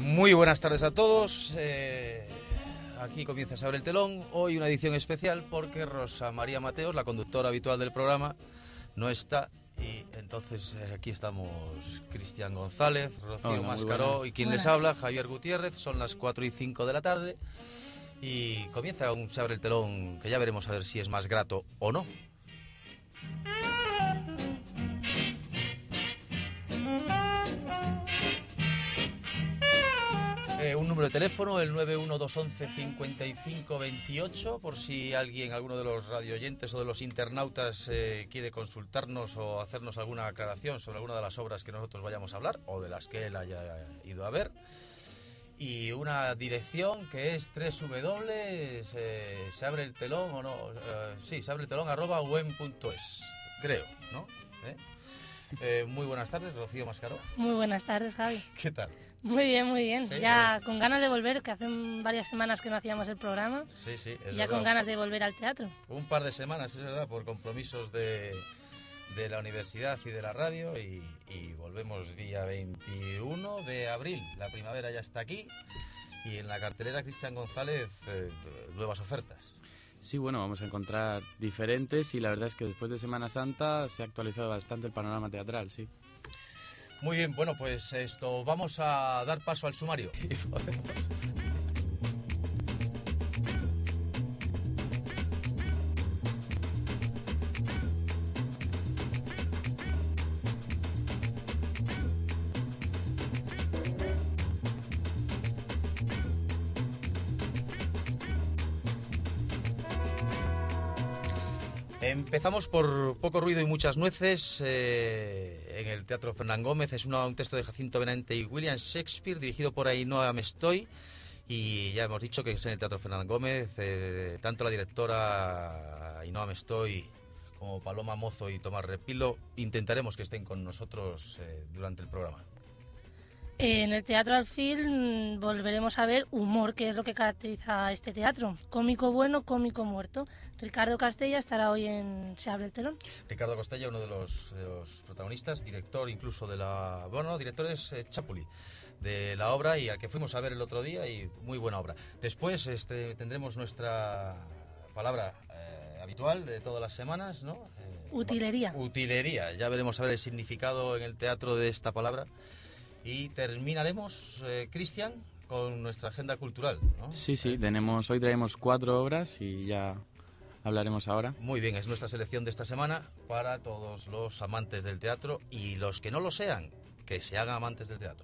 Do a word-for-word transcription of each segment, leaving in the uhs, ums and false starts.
Muy buenas tardes a todos. Eh, aquí comienza Se abre el telón. Hoy una edición especial porque Rosa María Mateos, la conductora habitual del programa, no está. Y entonces eh, aquí estamos Cristian González, Rocío Hola, Mascaró y quien buenas. les habla, Javier Gutiérrez. Son las cuatro y cinco de la tarde y comienza un Se abre el telón que ya veremos a ver si es más grato o no. Eh, un número de teléfono, el nueve uno dos once cincuenta y cinco veintiocho, por si alguien, alguno de los radioyentes o de los internautas eh, quiere consultarnos o hacernos alguna aclaración sobre alguna de las obras que nosotros vayamos a hablar o de las que él haya ido a ver. Y una dirección que es www, eh, se abre el telón o no, eh, sí, se abre el telón arroba uen punto es, creo, ¿no? ¿Eh? Eh, muy buenas tardes, Rocío Mascaró. Muy buenas tardes, Javi. ¿Qué tal? Muy bien, muy bien. Sí, ya pues... con ganas de volver, que hace varias semanas que no hacíamos el programa. Sí, sí, es ya verdad. Con ganas de volver al teatro. Un par de semanas, es verdad, por compromisos de, de la universidad y de la radio y, y volvemos día veintiuno de abril. La primavera ya está aquí y en la cartelera Cristian González eh, nuevas ofertas. Sí, bueno, vamos a encontrar diferentes y la verdad es que después de Semana Santa se ha actualizado bastante el panorama teatral, sí. Muy bien, bueno, pues esto, vamos a dar paso al sumario. Empezamos por Poco ruido y muchas nueces, eh, en el Teatro Fernán Gómez. Es una, un texto de Jacinto Benavente y William Shakespeare, dirigido por Ainhoa Mestoy. Y ya hemos dicho que es en el Teatro Fernán Gómez. Eh, tanto la directora Ainhoa Mestoy como Paloma Mozo y Tomás Repilo intentaremos que estén con nosotros eh, durante el programa. En el Teatro Alfil volveremos a ver humor, que es lo que caracteriza a este teatro. Cómico bueno, cómico muerto. Ricardo Castella estará hoy en Se abre el telón. Ricardo Castella, uno de los, de los protagonistas, director incluso de la... Bueno, director es eh, Chapuli, de la obra, y al que fuimos a ver el otro día, y muy buena obra. Después este, tendremos nuestra palabra eh, habitual de todas las semanas, ¿no? Eh, Utilería. Utilería. Ya veremos a ver el significado en el teatro de esta palabra. Y terminaremos, eh, Cristian, con nuestra agenda cultural, ¿no? Sí, sí, eh. tenemos, hoy traemos cuatro obras y ya hablaremos ahora. Muy bien, es nuestra selección de esta semana para todos los amantes del teatro y los que no lo sean, que se hagan amantes del teatro.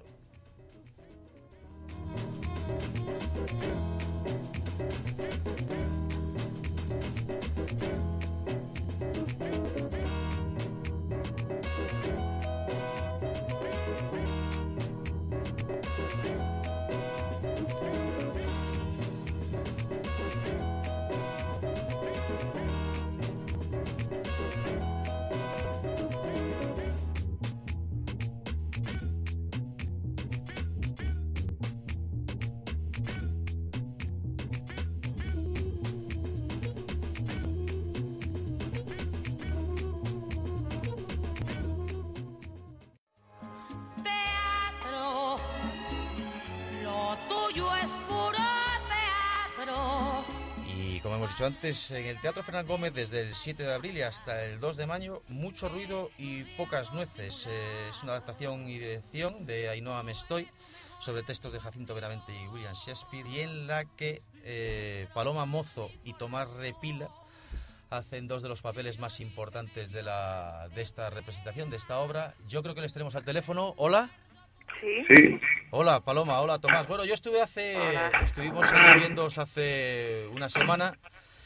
Antes, en el Teatro Fernán Gómez, desde el siete de abril y hasta el dos de mayo, Mucho ruido y pocas nueces. Eh, es una adaptación y dirección de Ainhoa Mestoy sobre textos de Jacinto Benavente y William Shakespeare, y en la que eh, Paloma Mozo y Tomás Repila hacen dos de los papeles más importantes de, la, de esta representación, de esta obra. Yo creo que les tenemos al teléfono. ¿Hola? Sí. Sí. Hola, Paloma. Hola, Tomás. Bueno, yo estuve hace... Hola. Estuvimos viéndoos hace una semana.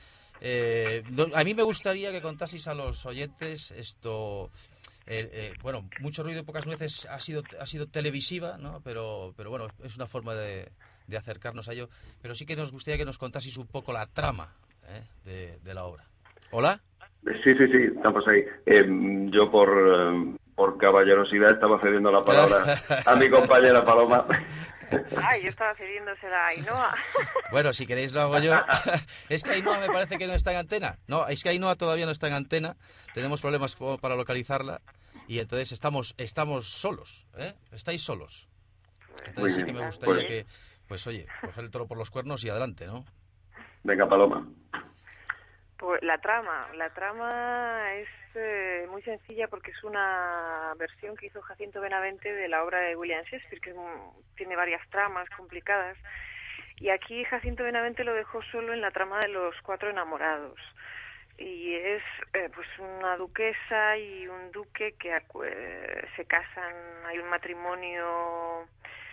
Eh, a mí me gustaría que contaseis a los oyentes esto, eh, eh, bueno, Mucho ruido y pocas nueces ha sido ha sido televisiva, ¿no? Pero pero bueno, es una forma de, de acercarnos a ello. Pero sí que nos gustaría que nos contaseis un poco la trama ¿eh? de, de la obra. ¿Hola? Sí, sí, sí, estamos ahí. Eh, yo por eh, por caballerosidad estaba cediendo la palabra a mi compañera Paloma. Ay, yo estaba cediéndosela a Ainhoa. Bueno, si queréis lo hago yo. Es que Ainhoa me parece que no está en antena. No, es que Ainhoa todavía no está en antena. Tenemos problemas para localizarla y entonces estamos estamos solos, ¿eh? Estáis solos. Pues, Entonces sí bien, que me adelante. gustaría pues- que, pues oye, coger el toro por los cuernos y adelante, ¿no? Venga, Paloma. Pues la trama, la trama es eh, muy sencilla porque es una versión que hizo Jacinto Benavente de la obra de William Shakespeare, que es un- tiene varias tramas complicadas, y aquí Jacinto Benavente lo dejó solo en la trama de los cuatro enamorados. Y es eh, pues una duquesa y un duque que acu- eh, se casan, hay un matrimonio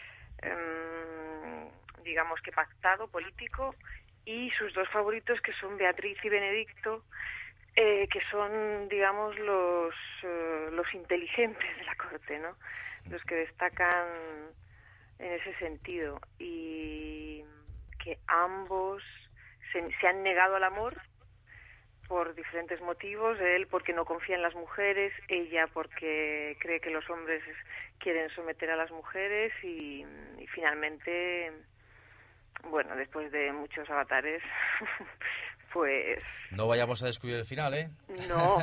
em, digamos que pactado, político, y sus dos favoritos que son Beatriz y Benedicto, eh, que son, digamos, los eh, los inteligentes de la corte, ¿no? Los que destacan en ese sentido, y que ambos se, se han negado al amor por diferentes motivos, él porque no confía en las mujeres, ella porque cree que los hombres quieren someter a las mujeres, y, y finalmente, bueno, después de muchos avatares, pues No vayamos a descubrir el final, ¿eh? no,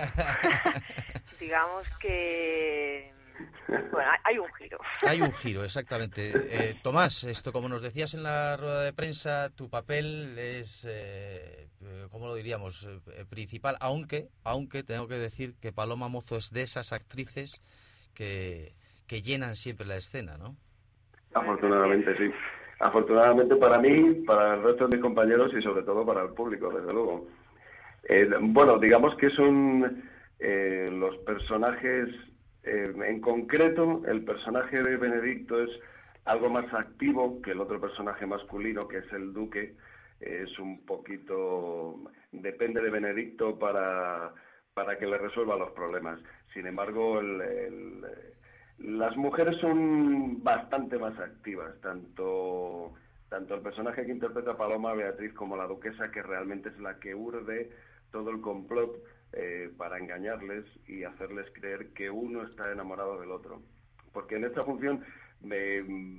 digamos que, bueno, hay un giro. Hay un giro, exactamente. Eh, Tomás, esto como nos decías en la rueda de prensa, tu papel es, eh, eh, ¿cómo lo diríamos?, eh, principal, aunque, aunque tengo que decir que Paloma Mozo es de esas actrices que, que llenan siempre la escena, ¿no? Afortunadamente, sí. Afortunadamente para mí, para el resto de mis compañeros y sobre todo para el público, desde luego. Eh, bueno, digamos que son eh, los personajes, eh, en concreto, el personaje de Benedicto es algo más activo que el otro personaje masculino, que es el duque. Eh, es un poquito, depende de Benedicto para, para que le resuelva los problemas. Sin embargo, el, el, las mujeres son bastante más activas, tanto... tanto el personaje que interpreta Paloma, Beatriz, como la duquesa, que realmente es la que urde todo el complot eh, para engañarles y hacerles creer que uno está enamorado del otro. Porque en esta función me,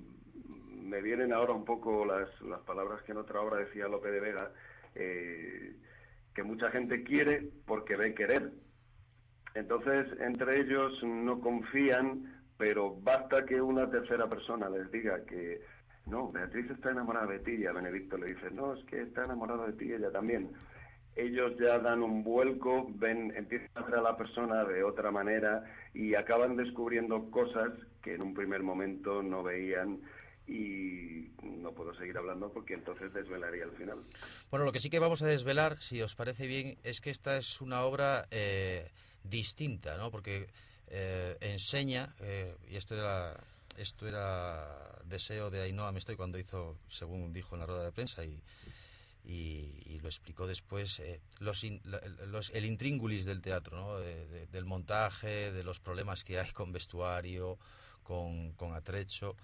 me vienen ahora un poco las, las palabras que en otra obra decía Lope de Vega, eh, que mucha gente quiere porque ve querer. Entonces, entre ellos no confían, pero basta que una tercera persona les diga que no, Beatriz está enamorada de ti, y a Benedicto le dice, no, es que está enamorada de ti, ella también. Ellos ya dan un vuelco, ven, empiezan a ver a la persona de otra manera y acaban descubriendo cosas que en un primer momento no veían, y no puedo seguir hablando porque entonces desvelaría el final. Bueno, lo que sí que vamos a desvelar, si os parece bien, es que esta es una obra eh, distinta, ¿no? Porque eh, enseña, eh, y esto era, esto era deseo de Ainhoa Mestoy cuando hizo, según dijo en la rueda de prensa, y, y, y lo explicó después, eh, los, in, los el intríngulis del teatro, ¿no? De, de, del montaje, de los problemas que hay con vestuario, con, con atrecho.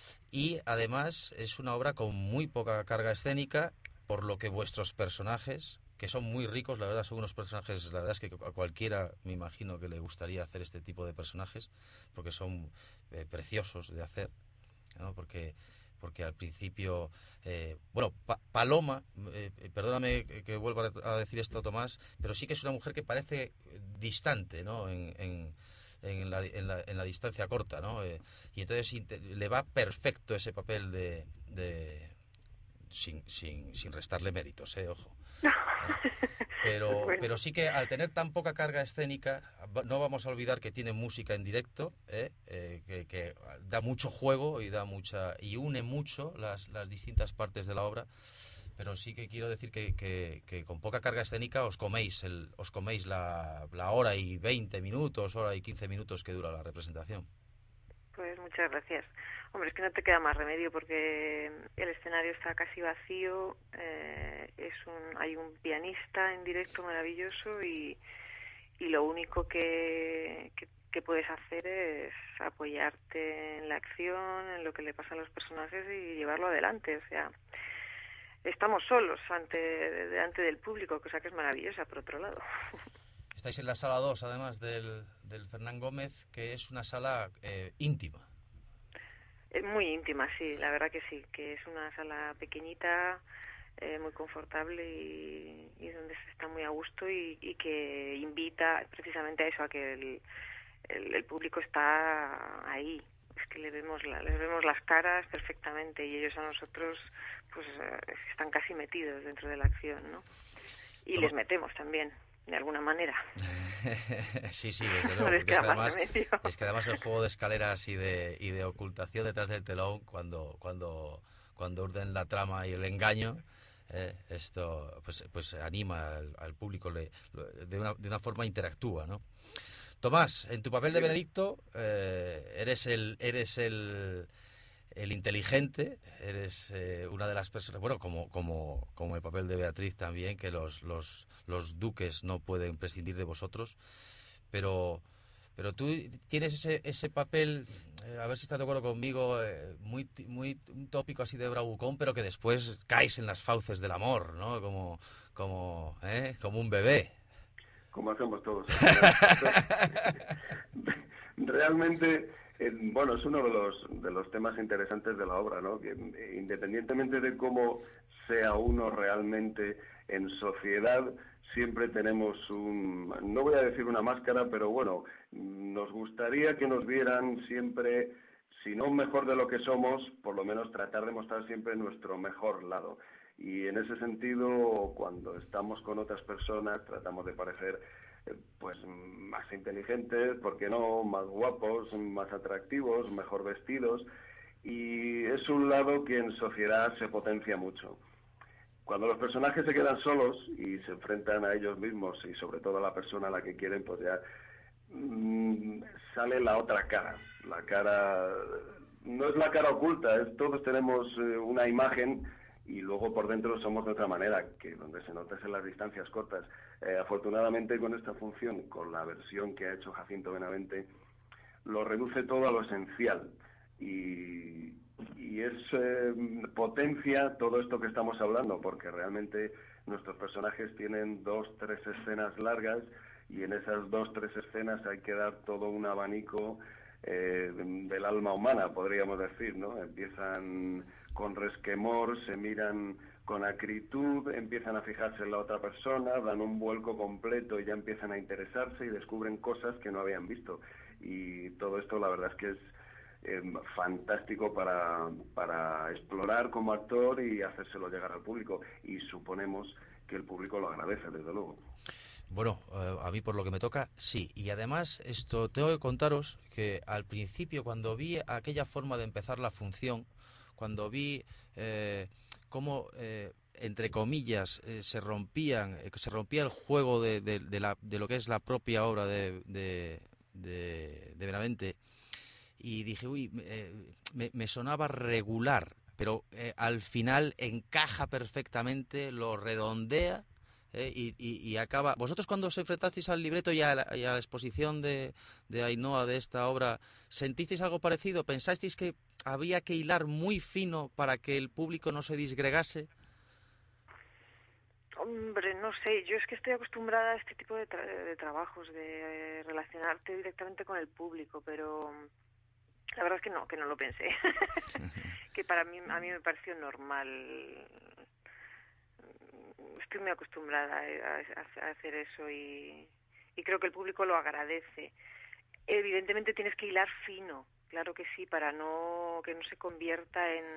Y además es una obra con muy poca carga escénica, por lo que vuestros personajes, que son muy ricos, la verdad, son unos personajes, la verdad es que a cualquiera me imagino que le gustaría hacer este tipo de personajes, porque son eh, preciosos de hacer, ¿no? Porque porque al principio, eh, bueno, pa Paloma, eh, perdóname que, que vuelva a decir esto, Tomás, pero sí que es una mujer que parece distante, ¿no? En, en, en, la, en, la, en la distancia corta, ¿no? Eh, y entonces le va perfecto ese papel de... de sin, sin, sin restarle méritos, eh, ojo. Pero, Bueno. pero sí que al tener tan poca carga escénica, no vamos a olvidar que tiene música en directo, ¿eh? Eh, que, que da mucho juego y da mucha y une mucho las, las distintas partes de la obra. Pero sí que quiero decir que, que, que con poca carga escénica os coméis el, os coméis la, la hora y veinte minutos, hora y quince minutos que dura la representación. Pues muchas gracias. Hombre, es que no te queda más remedio porque el escenario está casi vacío, eh, es un, hay un pianista en directo maravilloso, y, y lo único que, que, que puedes hacer es apoyarte en la acción, en lo que le pasa a los personajes y llevarlo adelante. O sea, estamos solos ante delante del público, cosa que es maravillosa, por otro lado. Estáis en la sala dos, además del, del Fernán Gómez, que es una sala eh, íntima. Es muy íntima, sí, la verdad que sí, que es una sala pequeñita, eh, muy confortable y, y donde se está muy a gusto, y, y que invita precisamente a eso, a que el, el, el público está ahí, es que le vemos, la, les vemos las caras perfectamente y ellos a nosotros pues están casi metidos dentro de la acción, ¿no? Y les metemos también, de alguna manera. Sí, sí, desde luego, No porque es que, además, remedio. es que además el juego de escaleras y de, y de ocultación detrás del telón, cuando, cuando, cuando urden la trama y el engaño, eh, esto pues, pues anima al, al público, le, de, una, de una forma interactúa, ¿no? Tomás, en tu papel de Benedicto, eh, eres el eres el, el inteligente, eres eh, una de las personas, bueno, como como como el papel de Beatriz también, que los los los duques no pueden prescindir de vosotros, pero pero tú tienes ese ese papel, eh, a ver si estás de acuerdo conmigo, eh, muy muy un tópico así de bravucón, pero que después caes en las fauces del amor, ¿no? Como como ¿eh? como un bebé. Como hacemos todos. Realmente, eh, bueno, es uno de los de los temas interesantes de la obra, ¿no? Que eh, independientemente de cómo sea uno realmente en sociedad, siempre tenemos un, no voy a decir una máscara, pero bueno, nos gustaría que nos vieran siempre, si no mejor de lo que somos, por lo menos tratar de mostrar siempre nuestro mejor lado. Y en ese sentido, cuando estamos con otras personas, tratamos de parecer eh, pues más inteligentes, ¿por qué no?, más guapos, más atractivos, mejor vestidos. Y es un lado que en sociedad se potencia mucho. Cuando los personajes se quedan solos y se enfrentan a ellos mismos y sobre todo a la persona a la que quieren, pues ya mmm, sale la otra cara. La cara no es la cara oculta, es, todos tenemos eh, una imagen y luego por dentro somos de otra manera, que donde se nota es en las distancias cortas. Eh, afortunadamente con esta función, con la versión que ha hecho Jacinto Benavente, lo reduce todo a lo esencial y, y es eh, potencia todo esto que estamos hablando, porque realmente nuestros personajes tienen dos, tres escenas largas y en esas dos, tres escenas hay que dar todo un abanico eh, del alma humana, podríamos decir, ¿no? Empiezan con resquemor, se miran con acritud, empiezan a fijarse en la otra persona, dan un vuelco completo y ya empiezan a interesarse y descubren cosas que no habían visto. Y todo esto la verdad es que es eh, fantástico para, para explorar como actor y hacérselo llegar al público. Y suponemos que el público lo agradece, desde luego. Bueno, eh, a mí por lo que me toca, sí. Y además, esto tengo que contaros que al principio, cuando vi aquella forma de empezar la función, cuando vi eh, cómo, eh, entre comillas, eh, se rompían, eh, se rompía el juego de, de, de, la, de lo que es la propia obra de, de, de, de Benavente, y dije, uy, eh, me, me sonaba regular, pero eh, al final encaja perfectamente, lo redondea. Eh, y, y, y acaba. ¿Vosotros cuando os enfrentasteis al libreto y a la, y a la exposición de, de Ainhoa de esta obra, sentisteis algo parecido? ¿Pensasteis que había que hilar muy fino para que el público no se disgregase? Hombre, no sé, yo es que estoy acostumbrada a este tipo de, tra de trabajos, de relacionarte directamente con el público, pero la verdad es que no, que no lo pensé. Que para mí, a mí me pareció normal. Estoy muy acostumbrada a, a hacer eso y, y creo que el público lo agradece. Evidentemente tienes que hilar fino, claro que sí, para no que no se convierta en...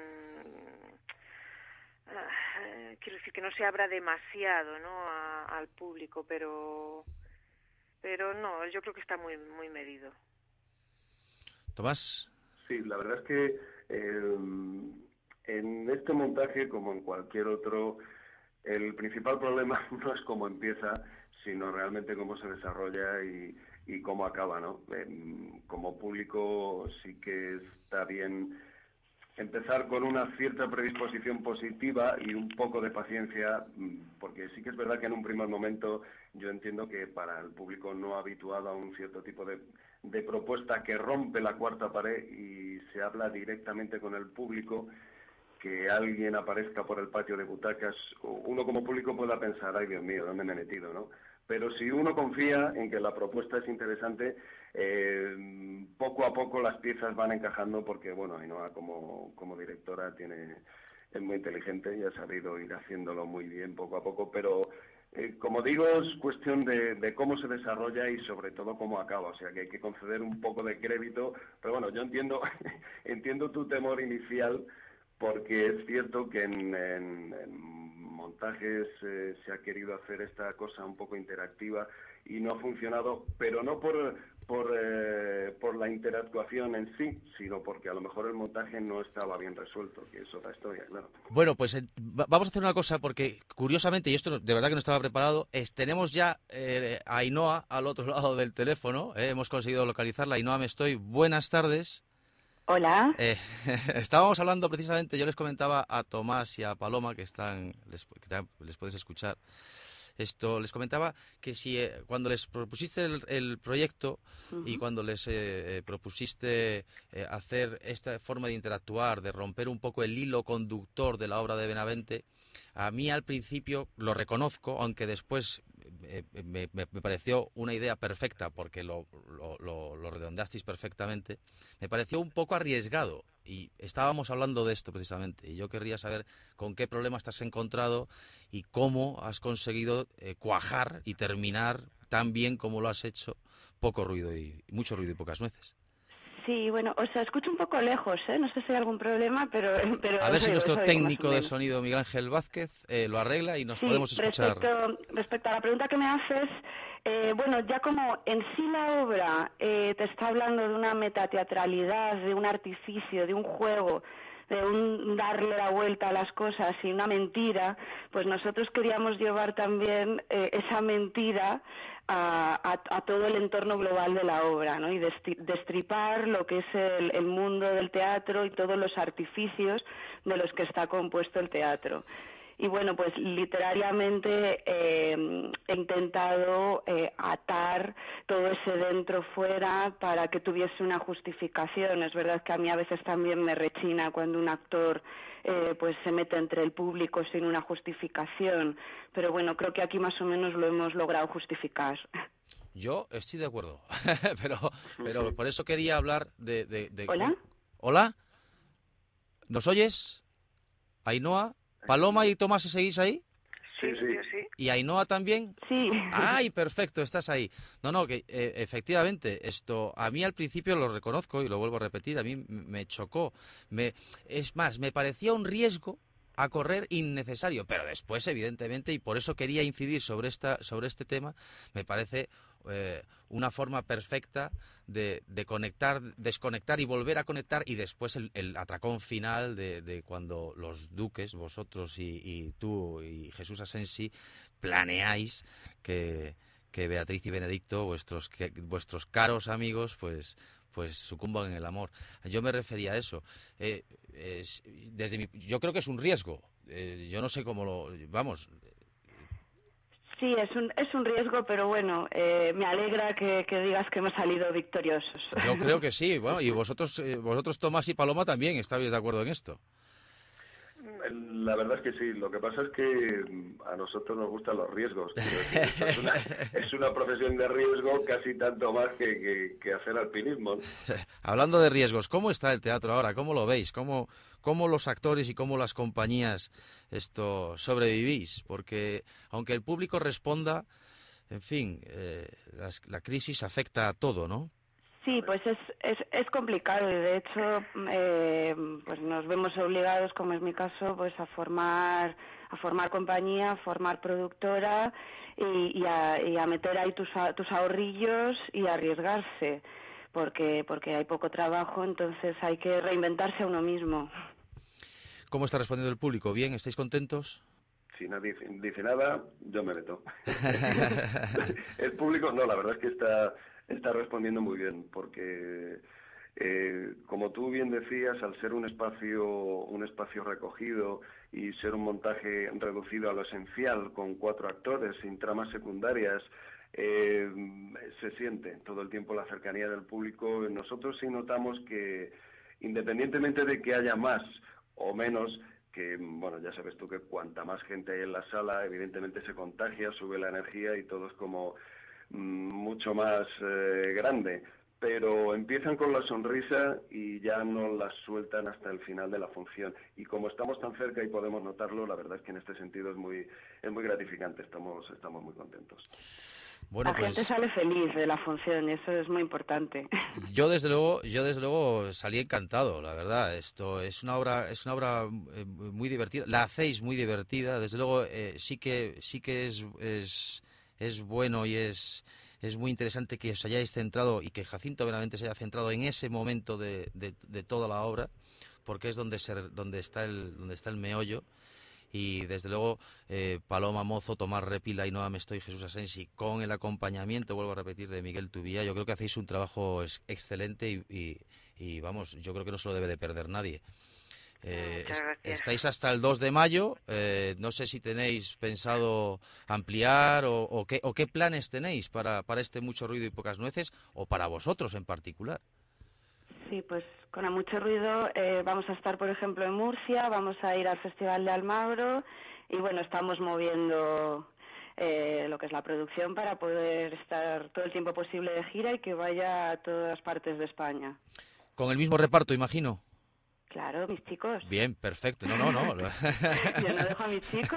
Uh, quiero decir que no se abra demasiado, ¿no?, a, al público, pero pero no, yo creo que está muy muy medido. Tomás. Sí, la verdad es que eh, en este montaje, como en cualquier otro, el principal problema no es cómo empieza, sino realmente cómo se desarrolla y, y cómo acaba, ¿no? Eh, como público sí que está bien empezar con una cierta predisposición positiva y un poco de paciencia, porque sí que es verdad que en un primer momento yo entiendo que para el público no habituado a un cierto tipo de, de propuesta que rompe la cuarta pared y se habla directamente con el público, que alguien aparezca por el patio de butacas, uno como público pueda pensar, ay Dios mío, ¿dónde me he metido?, ¿no? Pero si uno confía en que la propuesta es interesante, eh, poco a poco las piezas van encajando, porque, bueno, Ainhoa como, como directora tiene, es muy inteligente y ha sabido ir haciéndolo muy bien poco a poco, pero Eh, como digo, es cuestión de, de cómo se desarrolla y sobre todo cómo acaba, o sea que hay que conceder un poco de crédito, pero bueno, yo entiendo entiendo tu temor inicial, porque es cierto que en, en, en montajes eh, se ha querido hacer esta cosa un poco interactiva y no ha funcionado, pero no por por, eh, por la interactuación en sí, sino porque a lo mejor el montaje no estaba bien resuelto, que es otra historia, claro. Bueno, pues eh, va- vamos a hacer una cosa, porque curiosamente, y esto no- de verdad que no estaba preparado, es, tenemos ya eh, a Ainhoa al otro lado del teléfono, eh, hemos conseguido localizarla. Ainhoa, me estoy. Buenas tardes. Hola. Eh, estábamos hablando precisamente, yo les comentaba a Tomás y a Paloma, que están, les, que ta- les puedes escuchar, esto, les comentaba que si eh, cuando les propusiste el, el proyecto y Ujú. cuando les eh, eh, propusiste eh, hacer esta forma de interactuar, de romper un poco el hilo conductor de la obra de Benavente, a mí al principio, lo reconozco, aunque después eh, me, me- me pareció una idea perfecta, porque lo, lo, lo- lo redondeasteis perfectamente, me pareció un poco arriesgado. Y estábamos hablando de esto precisamente, y yo querría saber con qué problemas te has encontrado y cómo has conseguido eh, cuajar y terminar tan bien como lo has hecho, poco ruido y mucho ruido y pocas nueces. Sí, bueno, o sea, escucho un poco lejos, ¿eh? No sé si hay algún problema, pero, pero A ver os si oigo, os nuestro oigo más o técnico de menos. sonido, Miguel Ángel Vázquez, eh, lo arregla y nos Sí, podemos respecto, escuchar. respecto a la pregunta que me haces, eh, bueno, ya como en sí la obra eh, te está hablando de una metateatralidad, de un artificio, de un juego, de un darle la vuelta a las cosas y una mentira, pues nosotros queríamos llevar también eh, esa mentira a, a, a todo el entorno global de la obra, ¿no? Y destri- destripar lo que es el, el mundo del teatro y todos los artificios de los que está compuesto el teatro. Y bueno, pues literariamente eh, he intentado eh, atar todo ese dentro fuera para que tuviese una justificación. Es verdad que a mí a veces también me rechina cuando un actor eh, pues se mete entre el público sin una justificación, pero bueno, creo que aquí más o menos lo hemos logrado justificar. Yo estoy de acuerdo, pero, pero por eso quería hablar de, de, de ¿Hola? cómo... ¿Hola? ¿Nos oyes? Ainhoa, Paloma y Tomás, ¿seguís ahí? Sí, Sí, sí. yo sí. ¿Y Ainhoa también? Sí. ¡Ay, perfecto! Estás ahí. No, no, que eh, efectivamente, esto a mí al principio lo reconozco y lo vuelvo a repetir, a mí m- me chocó. Me, es más, me parecía un riesgo a correr innecesario, pero después, evidentemente, y por eso quería incidir sobre esta, sobre este tema, me parece eh, una forma perfecta de, de conectar, desconectar y volver a conectar, y después el, el atracón final de, de cuando los duques, vosotros y, y tú y Jesús Asensi, planeáis que, que Beatriz y Benedicto, vuestros, que, vuestros caros amigos, pues pues sucumban en el amor. Yo me refería a eso. Eh, es- desde mi- yo creo que es un riesgo. Eh, yo no sé cómo lo... Vamos, Sí, es un, es un riesgo, pero bueno, eh, me alegra que, que digas que hemos salido victoriosos. yo creo que sí. Bueno, y vosotros, eh, vosotros Tomás y Paloma también estáis de acuerdo en esto. La verdad es que sí, lo que pasa es que mm, a nosotros nos gustan los riesgos. Quiero decir, esto es una, es una profesión de riesgo casi tanto más que, que, que hacer alpinismo, ¿no? Hablando de riesgos, ¿cómo está el teatro ahora? ¿Cómo lo veis? ¿Cómo, cómo los actores y cómo las compañías esto sobrevivís? Porque aunque el público responda, en fin, eh, las- la crisis afecta a todo, ¿no? Sí, pues es, es, es complicado y de hecho eh, pues nos vemos obligados, como es mi caso, pues a formar a formar compañía, a formar productora y, y, a, y a meter ahí tus, a- tus ahorrillos y a arriesgarse, porque porque hay poco trabajo, entonces hay que reinventarse a uno mismo. ¿Cómo está respondiendo el público? ¿Bien? ¿Estáis contentos? Si nadie dice nada, yo me meto. El público, no, la verdad es que está, está respondiendo muy bien, porque eh, como tú bien decías, al ser un espacio, un espacio recogido y ser un montaje reducido a lo esencial, con cuatro actores, sin tramas secundarias, eh, se siente todo el tiempo la cercanía del público. Nosotros sí notamos que, independientemente de que haya más o menos, que, bueno, ya sabes tú que cuanta más gente hay en la sala, evidentemente se contagia, sube la energía y todo es como mm, mucho más eh, grande. pero empiezan con la sonrisa y ya no la sueltan hasta el final de la función. Y como estamos tan cerca y podemos notarlo, la verdad es que en este sentido es muy es muy gratificante, estamos estamos muy contentos. Bueno, la pues, gente sale feliz de la función y eso es muy importante. Yo desde luego, yo desde luego salí encantado, la verdad. Esto es una obra, es una obra eh, muy divertida. La hacéis muy divertida. Desde luego eh, sí que sí que es es, es bueno y es es muy interesante que os hayáis centrado y que Jacinto Benavente se haya centrado en ese momento de, de, de toda la obra, porque es donde se, donde está el donde está el meollo. Y desde luego eh, Paloma Mozo, Tomás Repila, Ainhoa Mestoy y Jesús Asensi, con el acompañamiento, vuelvo a repetir, de Miguel Tubía, yo creo que hacéis un trabajo es, excelente y, y, y vamos, yo creo que no se lo debe de perder nadie. Eh, est estáis hasta el dos de mayo, eh, no sé si tenéis pensado ampliar o, o, qué, o qué planes tenéis para, para este Mucho Ruido y Pocas Nueces, o para vosotros en particular. Sí, pues con A Mucho Ruido eh, vamos a estar, por ejemplo, en Murcia, vamos a ir al Festival de Almagro y bueno, estamos moviendo eh, lo que es la producción para poder estar todo el tiempo posible de gira y que vaya a todas partes de España. Con el mismo reparto, imagino. Claro, mis chicos. Bien, perfecto. No, no, no. Yo no dejo a mis chicos.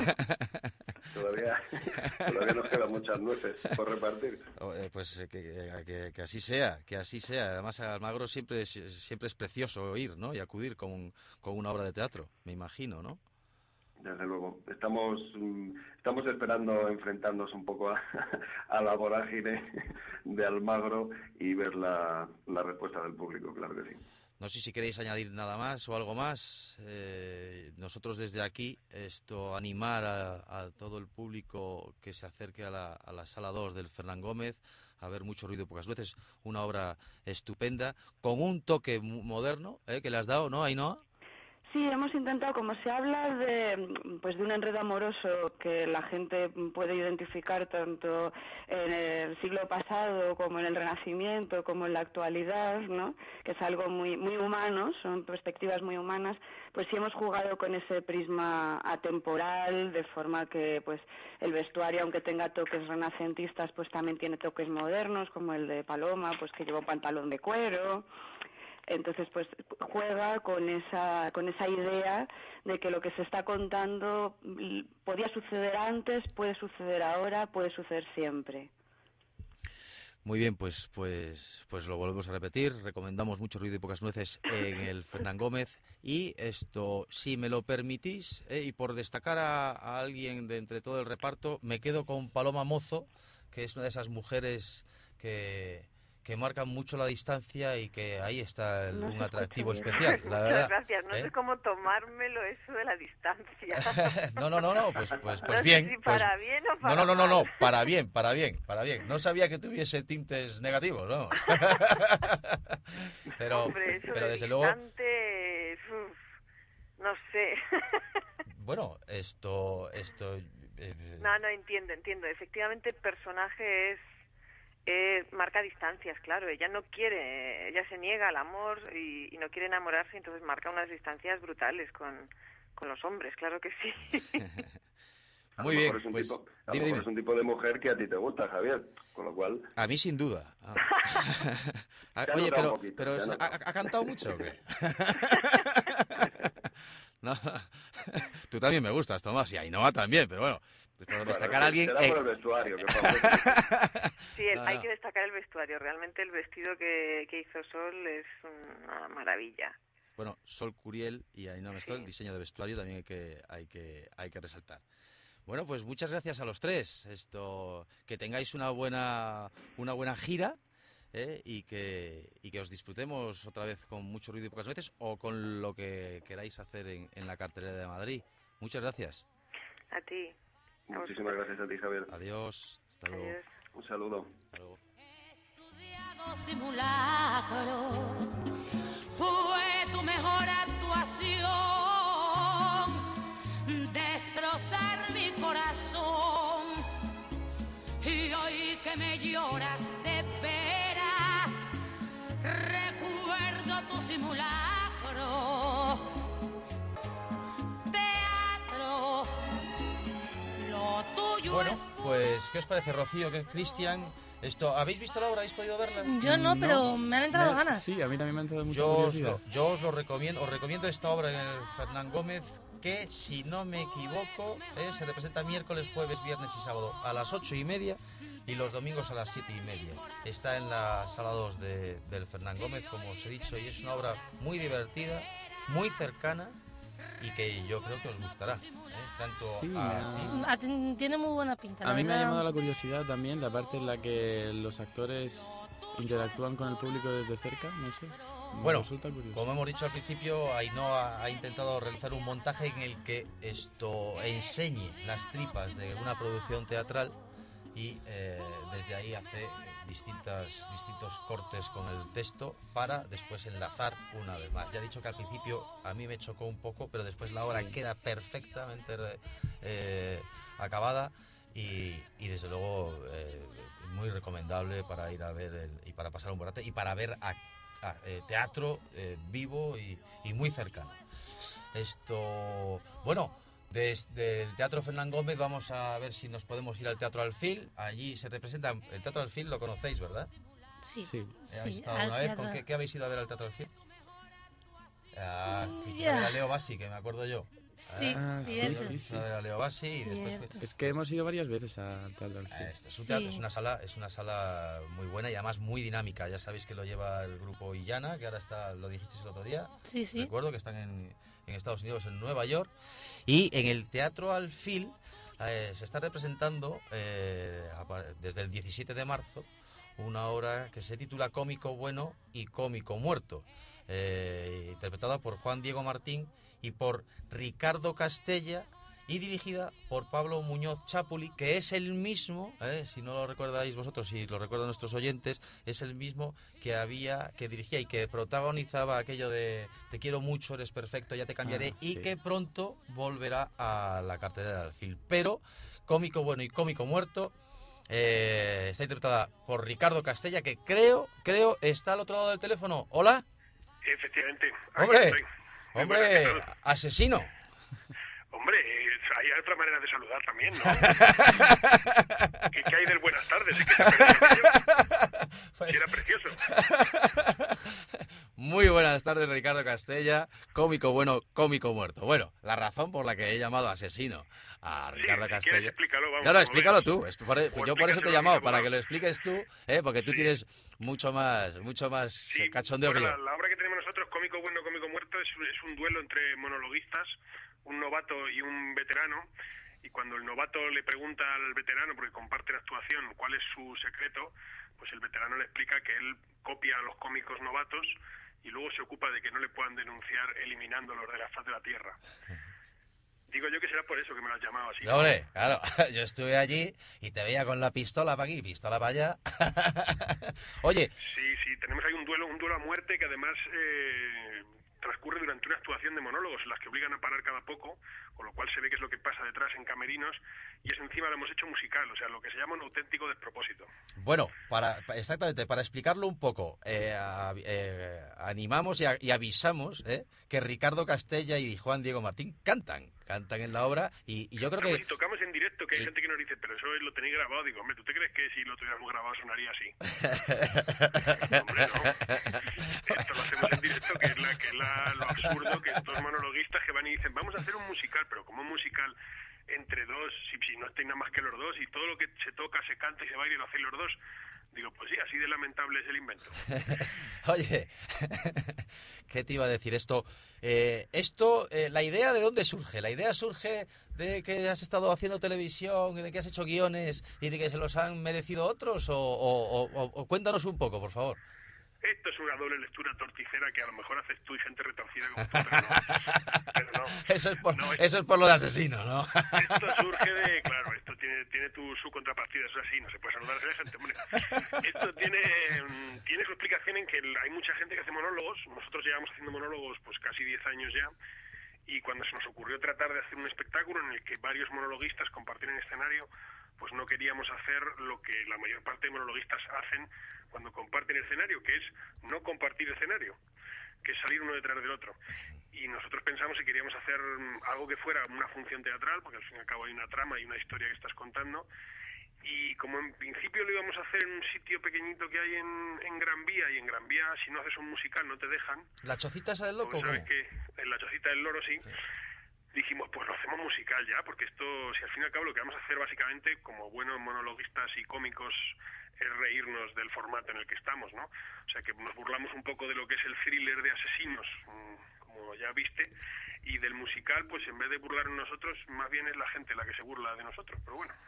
Todavía, todavía nos quedan muchas nueces por repartir. Eh, pues eh, que, que, que así sea, que así sea. Además, a Almagro siempre es, siempre es precioso ir, ¿no? Y acudir con, con una obra de teatro, me imagino, ¿no? Desde luego. Estamos estamos esperando enfrentarnos un poco a, a la vorágine de Almagro y ver la, la respuesta del público, claro que sí. No sé si queréis añadir nada más o algo más. Eh, nosotros desde aquí, esto animar a, a todo el público que se acerque a la, a la sala dos del Fernán Gómez, a ver Mucho Ruido y Pocas Nueces, una obra estupenda, con un toque moderno, ¿eh? Que le has dado, ¿no, Ainhoa? Sí, hemos intentado, como se habla de pues de un enredo amoroso que la gente puede identificar tanto en el siglo pasado como en el Renacimiento, como en la actualidad, ¿no? Que es algo muy muy humano, son perspectivas muy humanas, pues sí hemos jugado con ese prisma atemporal, de forma que pues el vestuario, aunque tenga toques renacentistas, pues también tiene toques modernos, como el de Paloma, pues que lleva un pantalón de cuero. Entonces, pues juega con esa con esa idea de que lo que se está contando podía suceder antes, puede suceder ahora, puede suceder siempre. Muy bien, pues pues pues lo volvemos a repetir. Recomendamos Mucho Ruido y Pocas Nueces en el Fernán Gómez. Y esto, si me lo permitís, eh, y por destacar a, a alguien de entre todo el reparto, me quedo con Paloma Mozo, que es una de esas mujeres que... que marcan mucho la distancia y que ahí está el, no un atractivo especial, la verdad. Muchas gracias, no ¿eh? sé cómo tomármelo eso de la distancia. no, no, no, no, pues, pues, pues no bien. Sé si para pues, bien o para no, no, no, no, no, mal. para bien, para bien, para bien. No sabía que tuviese tintes negativos, ¿no? pero, Hombre, eso pero de desde distante, luego... uf, no sé. bueno, esto, esto... Eh... No, no, entiendo, entiendo. Efectivamente, el personaje es... Eh, marca distancias, claro, ella no quiere, ella se niega al amor y, y no quiere enamorarse, entonces marca unas distancias brutales con, con los hombres, claro que sí. Muy bien, es un pues tipo, a dime, lo mejor dime. es un tipo de mujer que a ti te gusta, Javier, con lo cual... A mí sin duda. Ah. Oye, pero, poquito, pero ¿ha, ¿ha cantado mucho o qué? No, tú también me gustas, Tomás, y Ainhoa también, pero bueno... Por destacar bueno, a alguien... Será Eh... por el vestuario. Que sí, el, no, hay no. que destacar el vestuario. Realmente el vestido que, que hizo Sol es una maravilla. Bueno, Sol Curiel y Ainhoa Mestoy, Sí. el diseño de vestuario también hay que, hay que, hay que resaltar. Bueno, pues muchas gracias a los tres. Esto, que tengáis una buena, una buena gira, ¿eh? y, que, y que os disfrutemos otra vez con Mucho Ruido y Pocas Nueces o con lo que queráis hacer en, en la cartelera de Madrid. Muchas gracias. A ti. Muchísimas gracias a ti, Javier. Adiós. Hasta luego. Adiós. Un saludo. Hasta luego. Estudiado simulacro fue tu mejor actuación, destrozar mi corazón, y hoy que me lloras de veras recuerdo tu simulacro. Bueno, pues, ¿qué os parece, Rocío, que Cristian? Esto, ¿habéis visto la obra? ¿Habéis podido verla? Yo no, No. pero me han entrado Me- ganas. Sí, a mí también me ha entrado mucha Yo os, curiosidad. lo, yo os lo recomiendo, os recomiendo esta obra en el Fernán Gómez, que si no me equivoco, eh, se representa miércoles, jueves, viernes y sábado a las ocho y media y los domingos a las siete y media. Está en la sala dos de, del Fernán Gómez, como os he dicho, y es una obra muy divertida, muy cercana y que yo creo que os gustará, ¿eh? Tanto Sí, me a ha- ti. Ah, ten- Tiene muy buena pinta. la A mí me ha verdad. llamado la curiosidad también la parte en la que los actores interactúan con el público desde cerca, no sé. Me Bueno, resulta curioso. como hemos dicho al principio, Ainhoa ha intentado realizar un montaje en el que esto enseñe las tripas de una producción teatral y eh, desde ahí hace distintas, distintos cortes con el texto para después enlazar una vez más. Ya he dicho que al principio a mí me chocó un poco, pero después la obra Sí. queda perfectamente eh, acabada y, y desde luego eh, muy recomendable para ir a ver el, y para pasar un buen rato y para ver a, a, eh, teatro eh, vivo y, y muy cercano. Esto, bueno, desde el Teatro Fernán Gómez vamos a ver si nos podemos ir al Teatro Alfil. Allí se representa el Teatro Alfil, lo conocéis, ¿verdad? Sí, Sí. sí, ¿Habéis estado al alguna vez? teatro. ¿Con qué, qué habéis ido a ver al Teatro Alfil? Ah, Mm, fuisteis ya. a ver a Leo Bassi, que me acuerdo yo. Sí, Ah, sí, cierto. sí, Fuisteis a ver a Leo Bassi y después fue- Cierto. Es que hemos ido varias veces al Teatro Alfil. Eh, Este es, un Sí. teatro, es una sala, es una sala muy buena y además muy dinámica. Ya sabéis que lo lleva el grupo Illana, que ahora está, lo dijisteis el otro día. Sí, sí. Recuerdo que están en, en Estados Unidos, en Nueva York. Y en el Teatro Alfil eh, se está representando eh, a pa- desde el diecisiete de marzo una obra que se titula Cómico Bueno y Cómico Muerto, eh, interpretada por Juan Diego Martín y por Ricardo Castella y dirigida por Pablo Muñoz Chapuli, que es el mismo, eh, si no lo recordáis vosotros, si lo recuerdan nuestros oyentes, es el mismo que había, que dirigía y que protagonizaba aquello de Te quiero mucho, eres perfecto, ya te cambiaré, Ah, y sí. que pronto volverá a la cartelera del film. Pero Cómico Bueno y Cómico Muerto eh, está interpretada por Ricardo Castella, que creo, creo está al otro lado del teléfono. ¿Hola? Efectivamente. aquí ¡Hombre! estoy. Muy ¡Hombre! buenas, ¿qué tal? ¡Asesino! Hombre, eh, hay otra manera de saludar también, ¿no? ¿Qué, qué hay del buenas tardes? Es que se ha perdido aquello. Pues- Sí, era precioso. Muy buenas tardes, Ricardo Castella, cómico bueno, cómico muerto. Bueno, la razón por la que he llamado asesino a Sí, Ricardo si quieres, Castella... explícalo, vamos. No, no, como explícalo veas. tú. Es por- O yo por eso te he explícaselo a llamado, mi para abogado. que lo expliques tú, ¿eh? Porque tú Sí. tienes mucho más mucho más Sí, eh, cachondeo bueno, que la, yo. la obra que tenemos nosotros, Cómico Bueno, Cómico Muerto, es, un- es un duelo entre monologuistas, un novato y un veterano, y cuando el novato le pregunta al veterano, porque comparte la actuación, cuál es su secreto, pues el veterano le explica que él copia a los cómicos novatos y luego se ocupa de que no le puedan denunciar eliminándolos de la faz de la tierra. Digo yo que será por eso que me lo has llamado así. No, hombre, claro, yo estuve allí y te veía con la pistola para aquí, pistola para allá. Oye, Sí, sí, tenemos ahí un duelo, un duelo a muerte que además eh, transcurre durante una actuación de monólogos en las que obligan a parar cada poco, con lo cual se ve qué es lo que pasa detrás en camerinos, y es encima lo hemos hecho musical, o sea, lo que se llama un auténtico despropósito. bueno, para pa- exactamente, para explicarlo un poco, eh, a- eh, animamos y, a- y avisamos eh, que Ricardo Castella y Juan Diego Martín cantan, cantan en la obra y, y yo creo Pero que... si tocamos en directo, que hay y- gente que nos dice, pero eso lo tenéis grabado, digo, hombre, ¿tú te crees que si lo tuviéramos grabado sonaría así? Hombre, no. Esto lo hacemos en directo, que es, la, que es la, lo absurdo, que estos monologuistas que van y dicen, vamos a hacer un musical, pero como un musical entre dos, si, si no estáis nada más que los dos, y todo lo que se toca, se canta y se baila y lo hacéis los dos. Digo, pues sí, así de lamentable es el invento. Oye, ¿qué te iba a decir esto? Eh, esto, eh, ¿la idea de dónde surge? ¿La idea surge de que has estado haciendo televisión y de que has hecho guiones y de que se los han merecido otros? ¿O, o- o- o cuéntanos un poco, por favor? Esto es una doble lectura torticera que a lo mejor haces tú y gente retorcida como tú, pero no. Pero no. Eso es por, No, es- eso es por lo de asesino, ¿no? Esto surge de, claro, esto tiene tiene tu, su contrapartida, eso es así, no se puede saludar a esa gente, hombre. Esto tiene, mm, tiene su explicación en que el- hay mucha gente que hace monólogos, nosotros llevamos haciendo monólogos pues casi diez años ya, y cuando se nos ocurrió tratar de hacer un espectáculo en el que varios monologuistas compartieran escenario, pues no queríamos hacer lo que la mayor parte de monologuistas hacen cuando comparten escenario, que es no compartir escenario, que es salir uno detrás del otro. Y nosotros pensamos que queríamos hacer mm, algo que fuera una función teatral, porque al fin y al cabo hay una trama y una historia que estás contando, y como en principio lo íbamos a hacer en un sitio pequeñito que hay en, en Gran Vía, y en Gran Vía si no haces un musical no te dejan. ¿La chocita esa del loco? Porque sabes ¿cómo? que en la chocita del loro sí. sí. Dijimos, pues lo hacemos musical ya, porque esto, si al fin y al cabo lo que vamos a hacer básicamente, como buenos monologuistas y cómicos, es reírnos del formato en el que estamos, ¿no? O sea, que nos burlamos un poco de lo que es el thriller de asesinos, como ya viste, y del musical, pues en vez de burlarnos nosotros, más bien es la gente la que se burla de nosotros, pero bueno.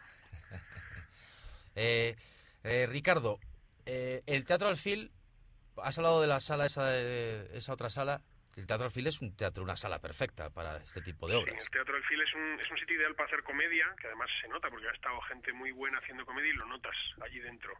eh, eh, Ricardo, eh, el Teatro Alfil, has hablado de la sala, esa, de, esa otra sala. El Teatro Alfil es un teatro, una sala perfecta para este tipo de obras. Sí, el Teatro Alfil es un, es un sitio ideal para hacer comedia, que además se nota porque ha estado gente muy buena haciendo comedia y lo notas allí dentro.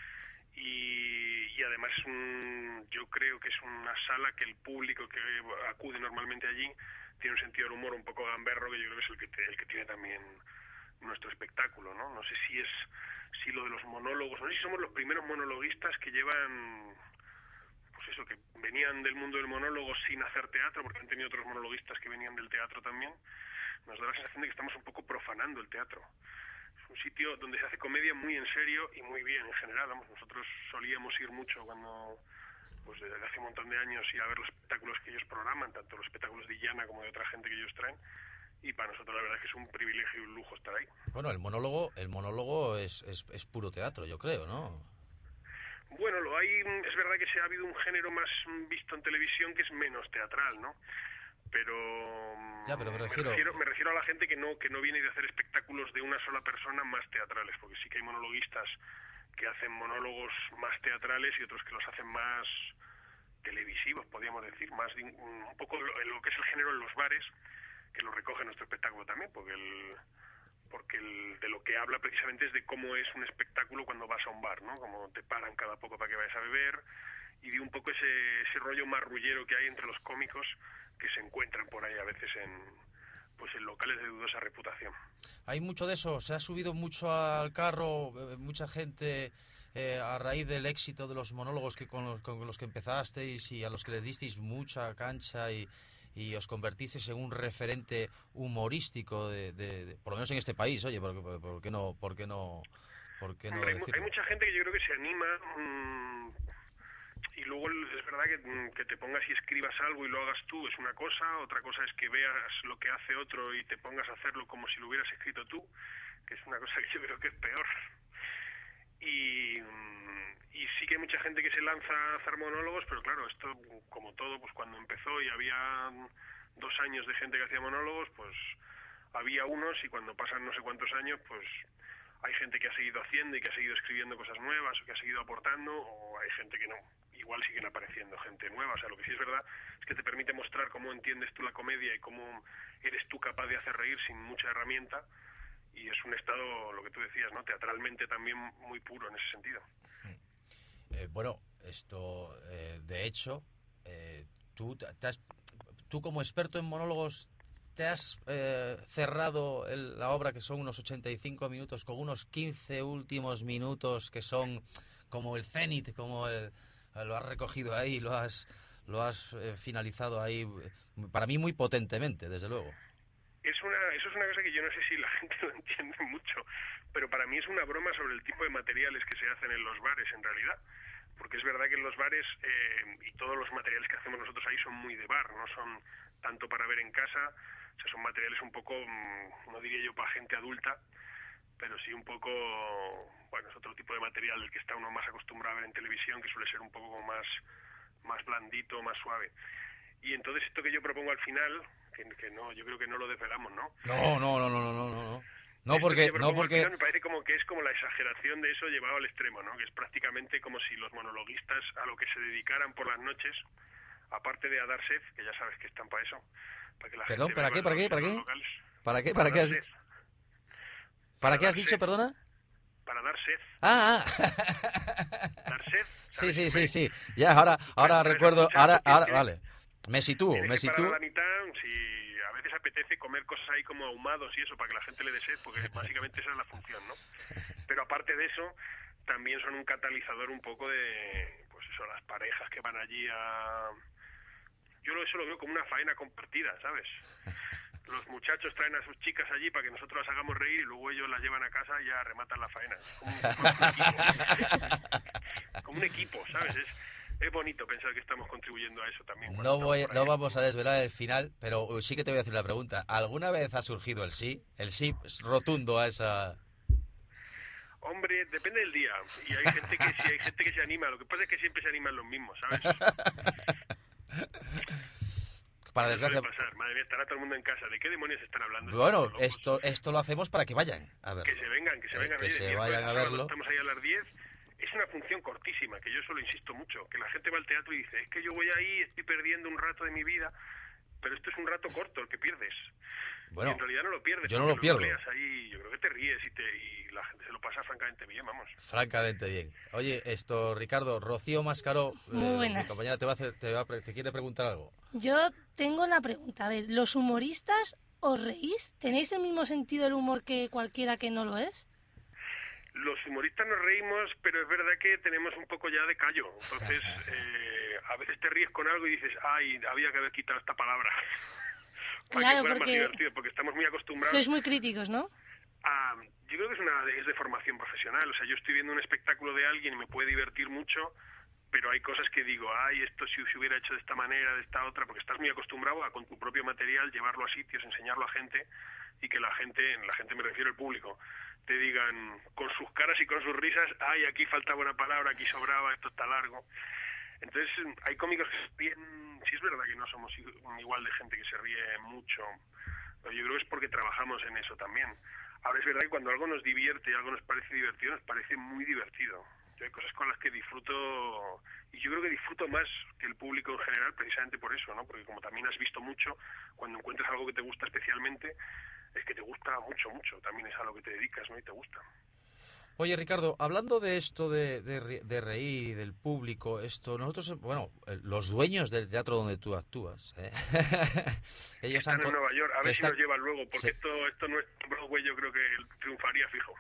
Y, y además es un, yo creo que es una sala que el público que acude normalmente allí tiene un sentido del humor un poco gamberro, que yo creo que es el que, te, el que tiene también nuestro espectáculo, ¿no? No sé si es si lo de los monólogos, no sé si somos los primeros monologuistas que llevan... eso, que venían del mundo del monólogo sin hacer teatro, porque han tenido otros monologuistas que venían del teatro también. Nos da la sensación de que estamos un poco profanando el teatro. Es un sitio donde se hace comedia muy en serio y muy bien en general. Vamos, nosotros solíamos ir mucho cuando, pues desde hace un montón de años, ir a ver los espectáculos que ellos programan, tanto los espectáculos de Illana como de otra gente que ellos traen. Y para nosotros la verdad es que es un privilegio y un lujo estar ahí. Bueno, el monólogo, el monólogo es, es, es puro teatro, yo creo, ¿no? Bueno, lo hay, es verdad que se ha habido un género más visto en televisión que es menos teatral, ¿no? Pero, ya, pero me, refiero... me refiero me refiero a la gente que no que no viene de hacer espectáculos de una sola persona más teatrales, porque sí que hay monologuistas que hacen monólogos más teatrales y otros que los hacen más televisivos, podríamos decir, más de, un poco lo, lo que es el género en los bares, que lo recoge nuestro espectáculo también, porque el porque el, de lo que habla precisamente es de cómo es un espectáculo cuando vas a un bar, ¿no? Como te paran cada poco para que vayas a beber, y de un poco ese, ese rollo marrullero que hay entre los cómicos que se encuentran por ahí a veces en, pues en locales de dudosa reputación. Hay mucho de eso, se ha subido mucho al carro, mucha gente eh, a raíz del éxito de los monólogos que con los, con los que empezasteis y a los que les disteis mucha cancha y... y os convertisteis en un referente humorístico de, de, de por lo menos en este país. Oye, ¿por, por, por qué no, por qué no, por qué no Hombre, decirlo? Hay mucha gente que yo creo que se anima mmm, y luego es verdad que, que te pongas y escribas algo y lo hagas tú es una cosa, otra cosa es que veas lo que hace otro y te pongas a hacerlo como si lo hubieras escrito tú, que es una cosa que yo creo que es peor. Y, y sí que hay mucha gente que se lanza a hacer monólogos, pero claro, esto como todo, pues cuando empezó y había dos años de gente que hacía monólogos, pues había unos, y cuando pasan no sé cuántos años, pues hay gente que ha seguido haciendo y que ha seguido escribiendo cosas nuevas o que ha seguido aportando, o hay gente que no. Igual siguen apareciendo gente nueva. O sea, lo que sí es verdad es que te permite mostrar cómo entiendes tú la comedia y cómo eres tú capaz de hacer reír sin mucha herramienta. Y es un estado, lo que tú decías, ¿no? Teatralmente también muy puro en ese sentido. Eh, bueno, esto, eh, de hecho, eh, tú, te has, tú como experto en monólogos, ¿te has eh, cerrado el, la obra, que son unos ochenta y cinco minutos, con unos quince últimos minutos que son como el cenit, como el, lo has recogido ahí, lo has, lo has eh, finalizado ahí, para mí muy potentemente, desde luego? Es una, eso es una cosa que yo no sé si la gente lo entiende mucho, pero para mí es una broma sobre el tipo de materiales que se hacen en los bares en realidad, porque es verdad que en los bares eh, y todos los materiales que hacemos nosotros ahí son muy de bar, no son tanto para ver en casa, o sea, son materiales un poco, no diría yo para gente adulta, pero sí un poco, bueno, es otro tipo de material del que está uno más acostumbrado a ver en televisión, que suele ser un poco más, más blandito, más suave. Y entonces esto que yo propongo al final, que, que no, yo creo que no lo desvelamos, ¿no? No, no, no, no, no, no, no. No porque, no porque... Final me parece como que es como la exageración de eso llevado al extremo, ¿no? Que es prácticamente como si los monologuistas a lo que se dedicaran por las noches, aparte de a dar sed, que ya sabes que están para eso, para que la Perdón, gente ¿para qué, para qué, para qué? ¿Para qué, para qué has dicho? ¿Para qué has dicho, perdona? Para dar sed. Ah, ah. Dar sed. Sí, sí, sí, sí. Ya, ahora, ahora recuerdo, ahora, ahora, vale. Me sitúo, me sitúo. A la mitad, si a veces apetece comer cosas ahí como ahumados y eso, para que la gente le dé sed, porque básicamente esa es la función, ¿no? Pero aparte de eso, también son un catalizador un poco de, pues eso, las parejas que van allí a... Yo eso lo veo como una faena compartida, ¿sabes? Los muchachos traen a sus chicas allí para que nosotros las hagamos reír y luego ellos las llevan a casa y ya rematan la faena. Es como un, como un equipo. Como un equipo, ¿sabes? Es, es bonito pensar que estamos contribuyendo a eso también. No, voy, no vamos a desvelar el final, pero sí que te voy a hacer una pregunta. ¿Alguna vez ha surgido el sí? El sí rotundo a esa... Hombre, depende del día. Y hay gente que sí, hay gente que se anima. Lo que pasa es que siempre se animan los mismos, ¿sabes? Para desgracia... pasar. Madre mía, estará todo el mundo en casa. ¿De qué demonios están hablando? Bueno, esto esto lo hacemos para que vayan a verlo. Que se vengan, que se eh, vengan. Que Oye, se de vayan a verlo. Estamos ahí a las diez. Es una función cortísima, que yo solo insisto mucho. Que la gente va al teatro y dice, es que yo voy ahí, estoy perdiendo un rato de mi vida. Pero esto es un rato corto el que pierdes. Bueno, y en realidad no lo pierdes. Yo no lo pierdo. Ahí, yo creo que te ríes y, te, y la gente se lo pasa francamente bien, vamos. Francamente bien. Oye, esto, Ricardo, Rocío Mascaró, Muy eh, mi compañera, te, va a hacer, te, va a, te quiere preguntar algo. Yo tengo una pregunta. A ver, ¿los humoristas os reís? ¿Tenéis el mismo sentido del humor que cualquiera que no lo es? Los humoristas nos reímos, pero es verdad que tenemos un poco ya de callo. Entonces, eh, a veces te ríes con algo y dices, ay, había que haber quitado esta palabra. Claro, porque, porque, más divertido, porque estamos muy acostumbrados. Sois muy críticos, ¿no? A, yo creo que es, una, es de formación profesional. O sea, yo estoy viendo un espectáculo de alguien y me puede divertir mucho, pero hay cosas que digo, ay, esto si se hubiera hecho de esta manera, de esta otra, porque estás muy acostumbrado a con tu propio material llevarlo a sitios, enseñarlo a gente y que la gente, la gente me refiero al público, te digan con sus caras y con sus risas, ay, aquí faltaba una palabra, aquí sobraba, esto está largo. Entonces, hay cómicos que se ríen, sí es verdad que no somos igual de gente que se ríe mucho, pero yo creo que es porque trabajamos en eso también. Ahora es verdad que cuando algo nos divierte y algo nos parece divertido, nos parece muy divertido. Yo hay cosas con las que disfruto, y yo creo que disfruto más que el público en general precisamente por eso, ¿no? Porque como también has visto mucho, cuando encuentras algo que te gusta especialmente, es que te gusta mucho, mucho, también es a lo que te dedicas, ¿no? Y te gusta. Oye, Ricardo, hablando de esto de, de, de reír y del público, esto nosotros, bueno, los dueños del teatro donde tú actúas, ¿eh? Ellos están han en Nueva York, a ver si está... nos llevan luego, porque sí. esto esto no es Broadway, yo creo que triunfaría fijo.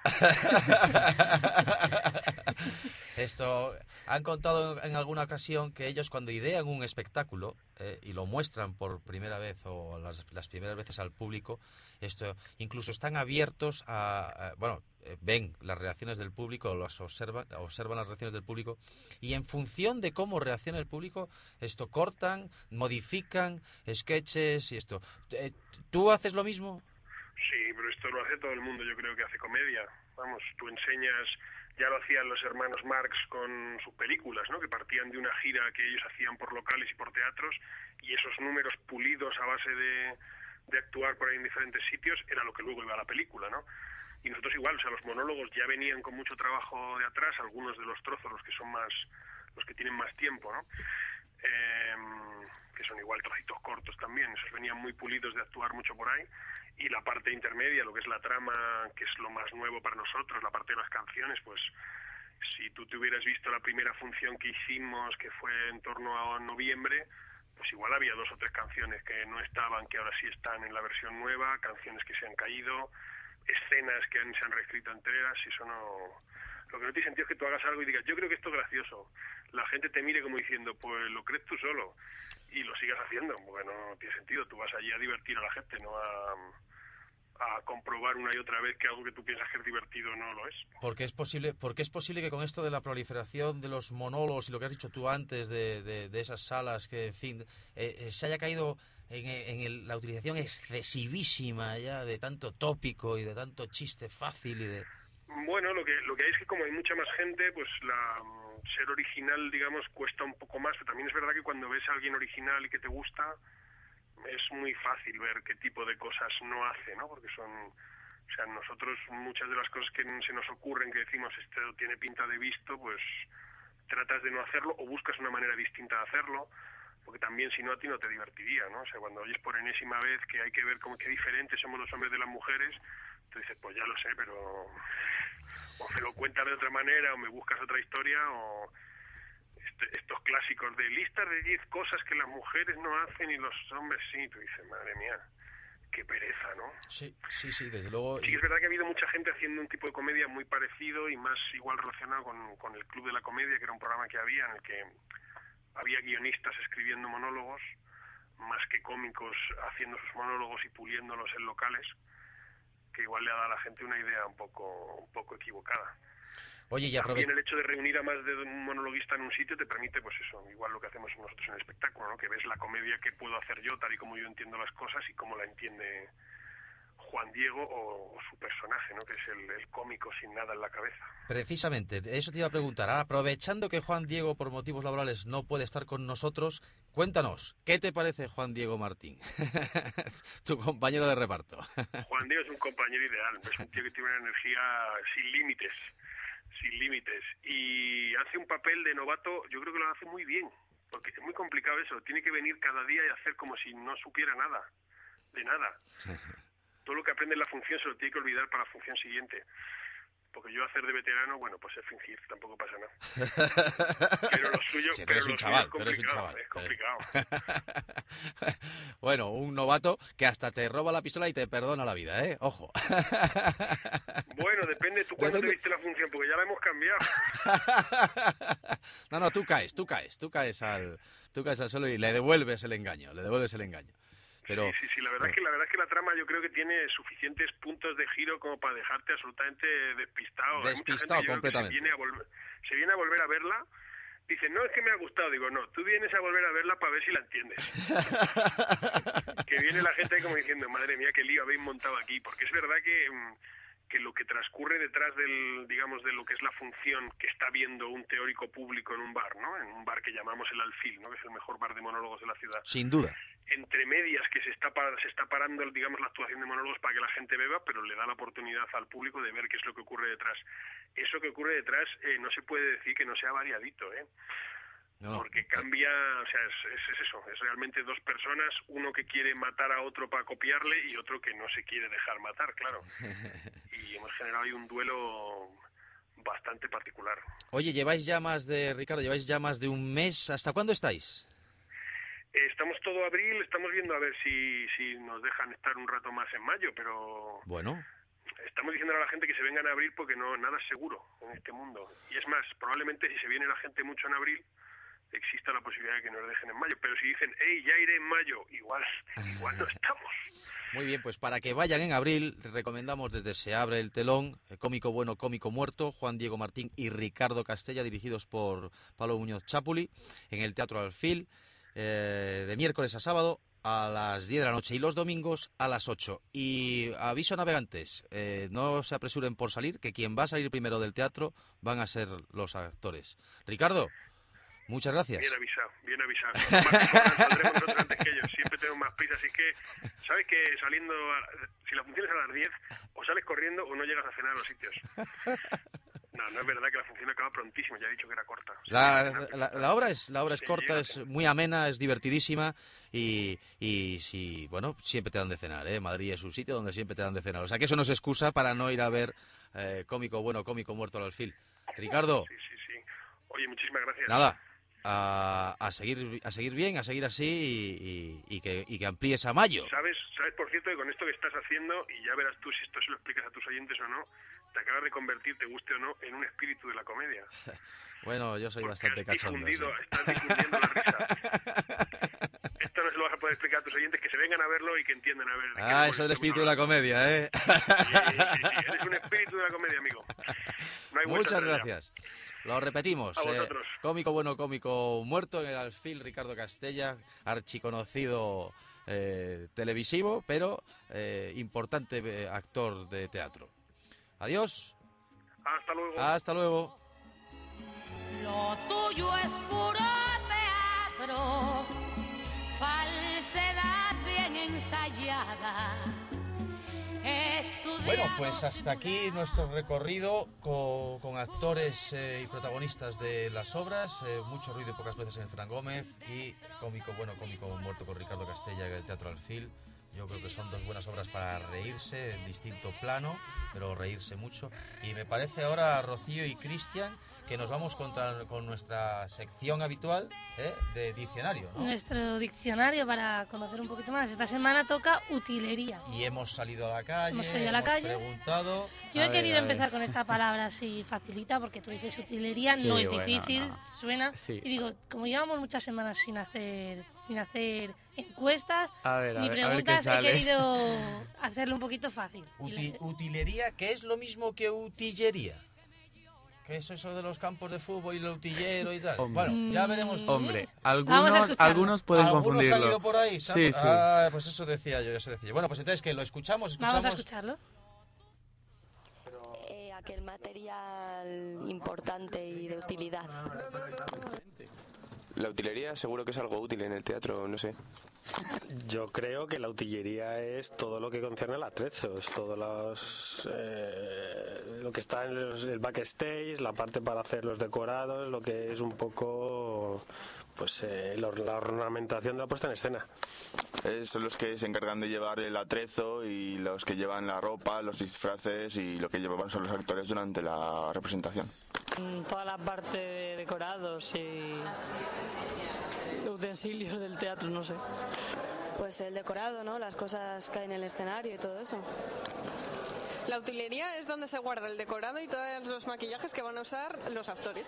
Esto, han contado en alguna ocasión que ellos cuando idean un espectáculo eh, y lo muestran por primera vez o las, las primeras veces al público, esto incluso están abiertos a, a bueno, eh, ven las reacciones del público, las observan, observan las reacciones del público y en función de cómo reacciona el público, esto cortan, modifican sketches y esto. Eh, ¿Tú haces lo mismo? Sí, pero esto lo hace todo el mundo, yo creo que hace comedia. Vamos, tú enseñas... Ya lo hacían los hermanos Marx con sus películas, ¿no? Que partían de una gira que ellos hacían por locales y por teatros, y esos números pulidos a base de, de actuar por ahí en diferentes sitios era lo que luego iba a la película, ¿no? Y nosotros igual, o sea, los monólogos ya venían con mucho trabajo de atrás, algunos de los trozos, los que son más, los que tienen más tiempo, ¿no? Eh, que son igual trocitos cortos también, esos venían muy pulidos de actuar mucho por ahí. Y la parte intermedia, lo que es la trama, que es lo más nuevo para nosotros, la parte de las canciones, pues si tú te hubieras visto la primera función que hicimos, que fue en torno a noviembre, pues igual había dos o tres canciones que no estaban, que ahora sí están en la versión nueva, canciones que se han caído, escenas que han, se han reescrito enteras, y eso no... Lo que no tiene sentido es que tú hagas algo y digas, yo creo que esto es gracioso. La gente te mire como diciendo, pues lo crees tú solo, y lo sigas haciendo. Bueno, no tiene sentido, tú vas allí a divertir a la gente, no a... a comprobar una y otra vez que algo que tú piensas que es divertido no lo es. Porque es posible, porque es posible que con esto de la proliferación de los monólogos y lo que has dicho tú antes de, de, de esas salas que, en fin, eh, se haya caído en, en el, la utilización excesivísima ya de tanto tópico y de tanto chiste fácil y de... Bueno, lo que lo que hay es que como hay mucha más gente, pues la ser original, digamos, cuesta un poco más, pero también es verdad que cuando ves a alguien original y que te gusta, es muy fácil ver qué tipo de cosas no hace, ¿no? Porque son, o sea, nosotros muchas de las cosas que se nos ocurren, que decimos esto tiene pinta de visto, pues tratas de no hacerlo o buscas una manera distinta de hacerlo, porque también si no a ti no te divertiría, ¿no? O sea, cuando oyes por enésima vez que hay que ver cómo qué diferentes somos los hombres de las mujeres, tú dices, pues ya lo sé, pero o me lo cuentas de otra manera o me buscas otra historia o... estos clásicos de listas de diez cosas que las mujeres no hacen y los hombres sí, tú dices, madre mía, qué pereza, ¿no? Sí, sí, sí, desde luego. Sí, es verdad que ha habido mucha gente haciendo un tipo de comedia muy parecido y más igual relacionado con, con el Club de la Comedia, que era un programa que había en el que había guionistas escribiendo monólogos, más que cómicos haciendo sus monólogos y puliéndolos en locales, que igual le ha dado a la gente una idea un poco, un poco equivocada. Oye, y También el hecho de reunir a más de un monologuista en un sitio te permite, pues eso, igual lo que hacemos nosotros en el espectáculo, ¿no? Que ves la comedia que puedo hacer yo, tal y como yo entiendo las cosas y cómo la entiende Juan Diego o, o su personaje, ¿no? Que es el, el cómico sin nada en la cabeza. Precisamente, eso te iba a preguntar. Ahora, aprovechando que Juan Diego por motivos laborales no puede estar con nosotros, cuéntanos, ¿qué te parece Juan Diego Martín? Tu compañero de reparto. Juan Diego es un compañero ideal, es un tío que tiene una energía sin límites, sin límites, y hace un papel de novato, yo creo que lo hace muy bien, porque es muy complicado eso, tiene que venir cada día y hacer como si no supiera nada, de nada. Todo lo que aprende en la función se lo tiene que olvidar para la función siguiente. Porque yo hacer de veterano, bueno, pues es fingir, tampoco pasa nada. Pero lo suyo, Sí, pero eres un lo chaval, suyo es tú eres un complicado, chaval. es complicado. Bueno, un novato que hasta te roba la pistola y te perdona la vida, ¿eh? Ojo. Bueno, depende tú cuándo Depende... te viste la función, porque ya la hemos cambiado. No, no, tú caes, tú caes, tú caes al, tú caes al suelo y le devuelves el engaño, le devuelves el engaño. Pero, sí, sí, sí, la verdad, bueno. es que, la verdad es que la trama yo creo que tiene suficientes puntos de giro como para dejarte absolutamente despistado. Despistado Hay mucha gente, completamente. Se viene, a volver, se viene a volver a verla, dice, no, es que me ha gustado. Digo, no, tú vienes a volver a verla para ver si la entiendes. Que viene la gente como diciendo, madre mía, qué lío habéis montado aquí. Porque es verdad que, que lo que transcurre detrás del, digamos, de lo que es la función que está viendo un teórico público en un bar, ¿no? En un bar que llamamos el Alfil, ¿no? Que es el mejor bar de monólogos de la ciudad. Sin duda. Entre medias que se está se está parando, digamos, la actuación de monólogos para que la gente beba, pero le da la oportunidad al público de ver qué es lo que ocurre detrás. Eso que ocurre detrás eh, no se puede decir que no sea variadito, ¿eh? No. Porque cambia, o sea, es, es, es eso, es realmente dos personas, uno que quiere matar a otro para copiarle y otro que no se quiere dejar matar, claro. Y hemos generado ahí un duelo bastante particular. Oye, lleváis ya más de, Ricardo, lleváis ya más de un mes, ¿hasta cuándo estáis? Estamos todo abril, estamos viendo a ver si, si nos dejan estar un rato más en mayo, pero... Bueno. Estamos diciendo a la gente que se vengan a abril porque no nada es seguro en este mundo. Y es más, probablemente si se viene la gente mucho en abril, exista la posibilidad de que nos dejen en mayo. Pero si dicen, hey, ya iré en mayo, igual, igual no estamos. Muy bien, pues para que vayan en abril, recomendamos desde Se abre el telón, Cómico bueno, cómico muerto, Juan Diego Martín y Ricardo Castella, dirigidos por Pablo Muñoz Chapuli, en el Teatro Alfil. Eh, de miércoles a sábado a las diez de la noche y los domingos a las ocho. Y aviso a navegantes, eh, no se apresuren por salir, que quien va a salir primero del teatro van a ser los actores. Ricardo, muchas gracias. Bien avisado, bien avisado. Más saldremos nosotros antes que ellos, siempre tenemos más prisa, así que, ¿sabes que saliendo, a, si la función es a las diez, o sales corriendo o no llegas a cenar a los sitios? No, no es verdad que la función acaba prontísimo, ya he dicho que era corta. O sea, la, una, la, la obra es la obra es sí, corta, es muy amena, es divertidísima y, y sí, bueno, siempre te dan de cenar, ¿eh? Madrid es un sitio donde siempre te dan de cenar. O sea que eso no es excusa para no ir a ver eh, Cómico bueno, cómico muerto al Alfil. Ricardo. Sí, sí, sí. Oye, muchísimas gracias. Nada, a, a seguir a seguir bien, a seguir así y, y, y, que, y que amplíes a mayo. ¿Sabes, sabes, por cierto, que con esto que estás haciendo, y ya verás tú si esto se lo explicas a tus oyentes o no, te acabas de convertir, te guste o no, en un espíritu de la comedia. Bueno, yo soy Porque bastante has cachondo. Difundido, Sí. Estás difundiendo la risa. Esto no se lo vas a poder explicar a tus oyentes, que se vengan a verlo y que entiendan a ver. Ah, eso es el espíritu de la comedia, ¿eh? Sí, sí, sí, eres un espíritu de la comedia, amigo. No hay Muchas gracias. Lo repetimos. A vosotros. Eh, cómico bueno, cómico muerto en el Alfil, Ricardo Castella, archiconocido eh, televisivo, pero eh, importante eh, actor de teatro. Adiós. Hasta luego. Hasta luego. Lo tuyo es puro teatro, falsedad bien ensayada. Bueno, pues hasta aquí nuestro recorrido con, con actores eh, y protagonistas de las obras, eh, mucho ruido y pocas veces en Fran Gómez y cómico bueno, cómico muerto con Ricardo Castella en el Teatro Alfil. Yo creo que son dos buenas obras para reírse en distinto plano, pero reírse mucho. Y me parece ahora, Rocío y Cristian, que nos vamos contra, con nuestra sección habitual ¿eh? de diccionario, ¿no? Nuestro diccionario para conocer un poquito más. Esta semana toca utilería. Y hemos salido a la calle, hemos, salido a la hemos calle. preguntado... Yo he ver, querido empezar con esta palabra así facilita, porque tú dices utilería, sí, no es bueno, difícil, no. suena. Sí. Y digo, como llevamos muchas semanas sin hacer sin hacer encuestas A ver, a ni ver, a ver qué preguntas. He sale. querido hacerlo un poquito fácil. Y Uti- le- utilería, que es lo mismo que utillería. ¿Qué es eso de los campos de fútbol y el utillero y tal? Hombre. Bueno, ya veremos. Mm. Hombre, Vamos a algunos, escucharlo. algunos pueden ¿Algunos confundirlo. han ido por ahí? ¿Se han- Sí, sí. Ah, pues eso decía yo, eso decía yo. Bueno, pues entonces que lo escuchamos, escuchamos. Vamos a escucharlo. Eh, aquel material importante y de utilidad. La utilería seguro que es algo útil en el teatro, no sé. Yo creo que la utillería es todo lo que concierne al atrezo, es todo los, eh, lo que está en los- el backstage, la parte para hacer los decorados, lo que es un poco pues eh, la, la ornamentación de la puesta en escena. Eh, son los que se encargan de llevar el atrezo y los que llevan la ropa, los disfraces y lo que llevan son los actores durante la representación. Toda la parte de decorados y utensilios del teatro, no sé. Pues el decorado, ¿no? Las cosas que hay en el escenario y todo eso. La utilería es donde se guarda el decorado y todos los maquillajes que van a usar los actores.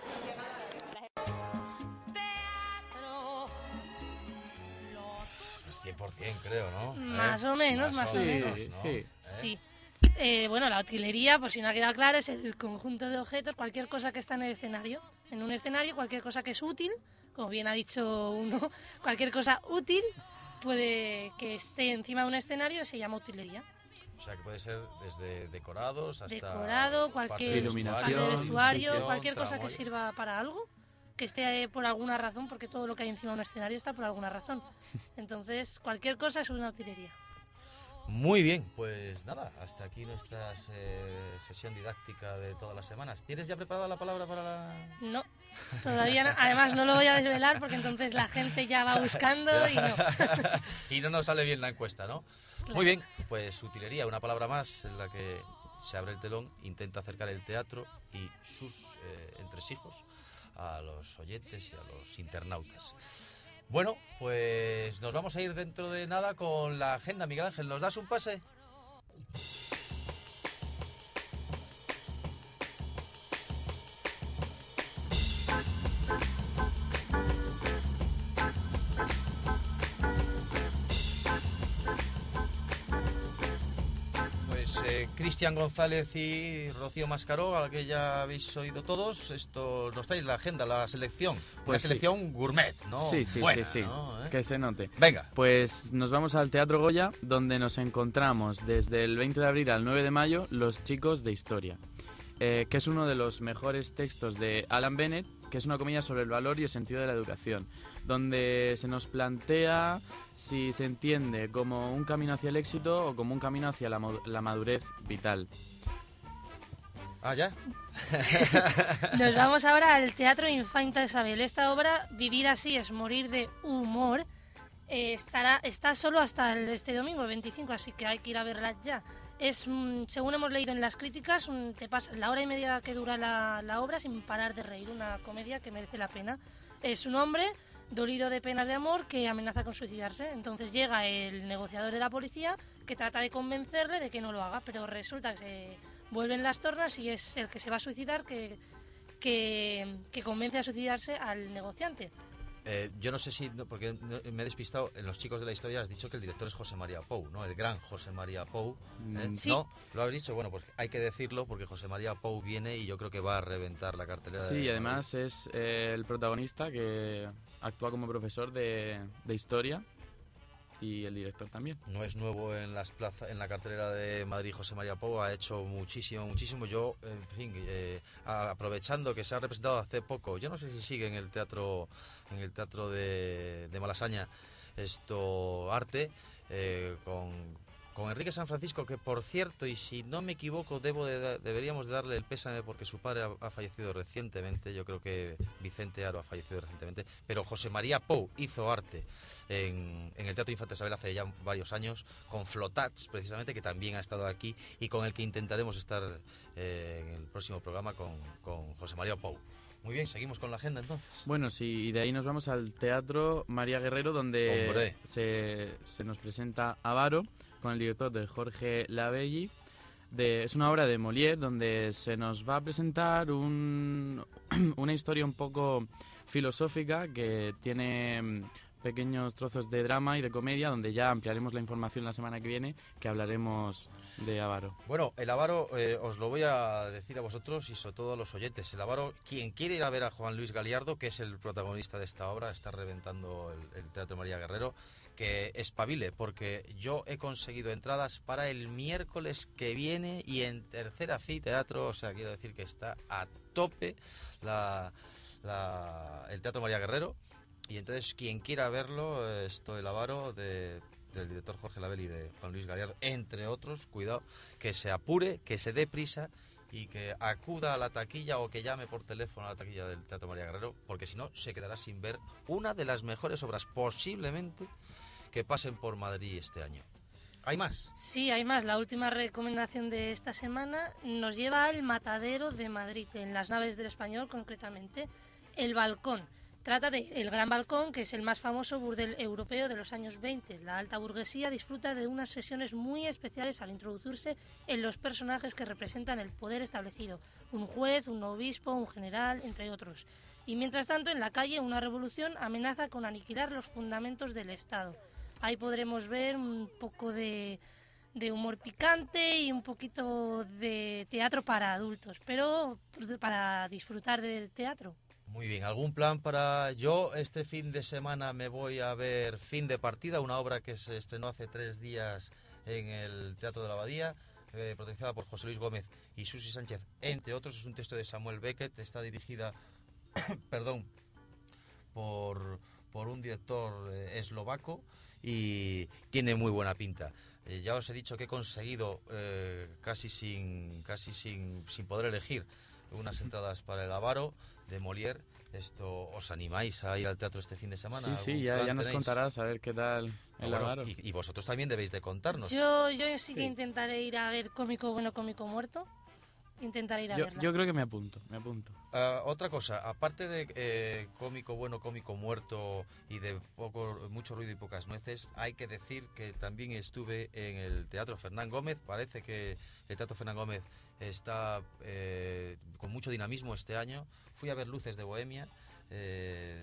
Pues cien por ciento creo, ¿no? Más ¿Eh? o menos, más o Sí, menos. ¿no? sí. ¿Eh? Sí. Eh, bueno, la utilería, por si no ha quedado claro, es el conjunto de objetos, cualquier cosa que está en el escenario. En un escenario, cualquier cosa que es útil, como bien ha dicho uno, cualquier cosa útil puede que esté encima de un escenario se llama utilería. O sea, que puede ser desde decorados hasta... Decorado, parte cualquier de Iluminación, parte de vestuario, iluminación, cualquier cosa que tramoya. sirva para algo, que esté eh, por alguna razón, porque todo lo que hay encima de un escenario está por alguna razón. Entonces, cualquier cosa es una utilería. Muy bien, pues nada, hasta aquí nuestra eh, sesión didáctica de todas las semanas. ¿Tienes ya preparada la palabra para la...? No, todavía no. Además, no lo voy a desvelar porque entonces la gente ya va buscando y no. Y no nos sale bien la encuesta, ¿no? Claro. Muy bien, pues utilería, una palabra más en la que se abre el telón, intenta acercar el teatro y sus eh, entresijos a los oyentes y a los internautas. Bueno, pues nos vamos a ir dentro de nada con la agenda. Miguel Ángel, ¿nos das un pase? Pues eh, Cristian González y Rocío Mascaró, a la que ya habéis oído todos, esto nos trae la agenda, la selección. Una Pues sí. selección gourmet, ¿no? Sí, sí, Buena, sí, sí. ¿no? ¿Eh? Que se note. Venga. Pues nos vamos al Teatro Goya, donde nos encontramos desde el veinte de abril al nueve de mayo Los chicos de historia, eh, que es uno de los mejores textos de Alan Bennett, que es una comedia sobre el valor y el sentido de la educación, donde se nos plantea si se entiende como un camino hacia el éxito o como un camino hacia la, mo- la madurez vital. Ah, ya. Nos vamos ahora al Teatro Infanta Isabel. Esta obra, Vivir así es morir de humor, eh, estará está solo hasta el, este domingo, el veinticinco, así que hay que ir a verla ya. Es, mm, según hemos leído en las críticas, un- te pasa la hora y media que dura la, la obra sin parar de reír, una comedia que merece la pena. Es un hombre dolido de penas de amor que amenaza con suicidarse. Entonces llega el negociador de la policía que trata de convencerle de que no lo haga, pero resulta que se vuelven las tornas y es el que se va a suicidar que, que, que convence a suicidarse al negociante. Eh, yo no sé si, no, porque no- me he despistado, en Los chicos de la historia has dicho que el director es José María Pou, ¿no? El gran José María Pou. ¿eh? Mm, Sí. ¿No? ¿Lo has dicho? Bueno, pues hay que decirlo porque José María Pou viene y yo creo que va a reventar la cartelera. Sí, de y además es eh, el protagonista que actúa como profesor de, de historia y el director también. No es nuevo en las plazas, en la cartelera de Madrid. José María Pou ha hecho muchísimo, muchísimo. Yo, en fin, eh, a- aprovechando que se ha representado hace poco, yo no sé si sigue en el teatro, en el teatro de, de Malasaña, esto arte eh, con, con Enrique San Francisco, que por cierto, y si no me equivoco, debo de da- deberíamos de darle el pésame porque su padre ha, ha fallecido recientemente. Yo creo que Vicente Aro ha fallecido recientemente, pero José María Pou hizo arte en, en el Teatro Infanta Isabel hace ya varios años, con Flotats, precisamente, que también ha estado aquí y con el que intentaremos estar eh, en el próximo programa con, con José María Pou. Muy bien, seguimos con la agenda entonces. Bueno, sí, y de ahí nos vamos al Teatro María Guerrero, donde Hombre. se, se nos presenta Avaro, con el director de Jorge Labelli. De, es una obra de Molière, donde se nos va a presentar un, una historia un poco filosófica que tiene pequeños trozos de drama y de comedia, donde ya ampliaremos la información la semana que viene, que hablaremos de Avaro. Bueno, el Avaro, eh, os lo voy a decir a vosotros y sobre todo a los oyentes. El Avaro, quien quiere ir a ver a Juan Luis Galiardo, que es el protagonista de esta obra, está reventando el, el Teatro María Guerrero, que espabile, porque yo he conseguido entradas para el miércoles que viene y en tercera fila teatro, o sea, quiero decir que está a tope la, la, el Teatro María Guerrero. Y entonces, quien quiera verlo, esto, el Avaro, de, del director Jorge Label y de Juan Luis Galiardo, entre otros, cuidado, que se apure, que se dé prisa y que acuda a la taquilla o que llame por teléfono a la taquilla del Teatro María Guerrero, porque si no, se quedará sin ver una de las mejores obras, posiblemente, que pasen por Madrid este año. ¿Hay más? Sí, hay más. La última recomendación de esta semana nos lleva al Matadero de Madrid, en las naves del Español, concretamente, El Balcón. Trata de El Gran Balcón, que es el más famoso burdel europeo de los años veinte. La alta burguesía disfruta de unas sesiones muy especiales al introducirse en los personajes que representan el poder establecido. Un juez, un obispo, un general, entre otros. Y mientras tanto, en la calle, una revolución amenaza con aniquilar los fundamentos del Estado. Ahí podremos ver un poco de, de humor picante y un poquito de teatro para adultos, pero para disfrutar del teatro. Muy bien, ¿algún plan para...? Yo este fin de semana me voy a ver Fin de Partida, una obra que se estrenó hace tres días en el Teatro de la Abadía, eh, protagonizada por José Luis Gómez y Susi Sánchez, entre otros. Es un texto de Samuel Beckett, está dirigida perdón, por, por un director eh, eslovaco y tiene muy buena pinta. Eh, ya os he dicho que he conseguido eh, casi sin casi sin, sin poder elegir unas entradas para el Avaro de Molière. Esto, ¿os animáis a ir al teatro este fin de semana? Sí, sí, ya, ya nos contarás a ver qué tal el bueno, Avaro. Y, y vosotros también debéis de contarnos. Yo, yo sí, sí que intentaré ir a ver Cómico Bueno, Cómico Muerto. Intentaré ir a yo, verla. Yo creo que me apunto, me apunto. Uh, otra cosa, aparte de eh, Cómico Bueno, Cómico Muerto y de poco, mucho ruido y pocas nueces, hay que decir que también estuve en el Teatro Fernán Gómez. Parece que el Teatro Fernán Gómez está eh, con mucho dinamismo este año. Fui a ver Luces de Bohemia, eh,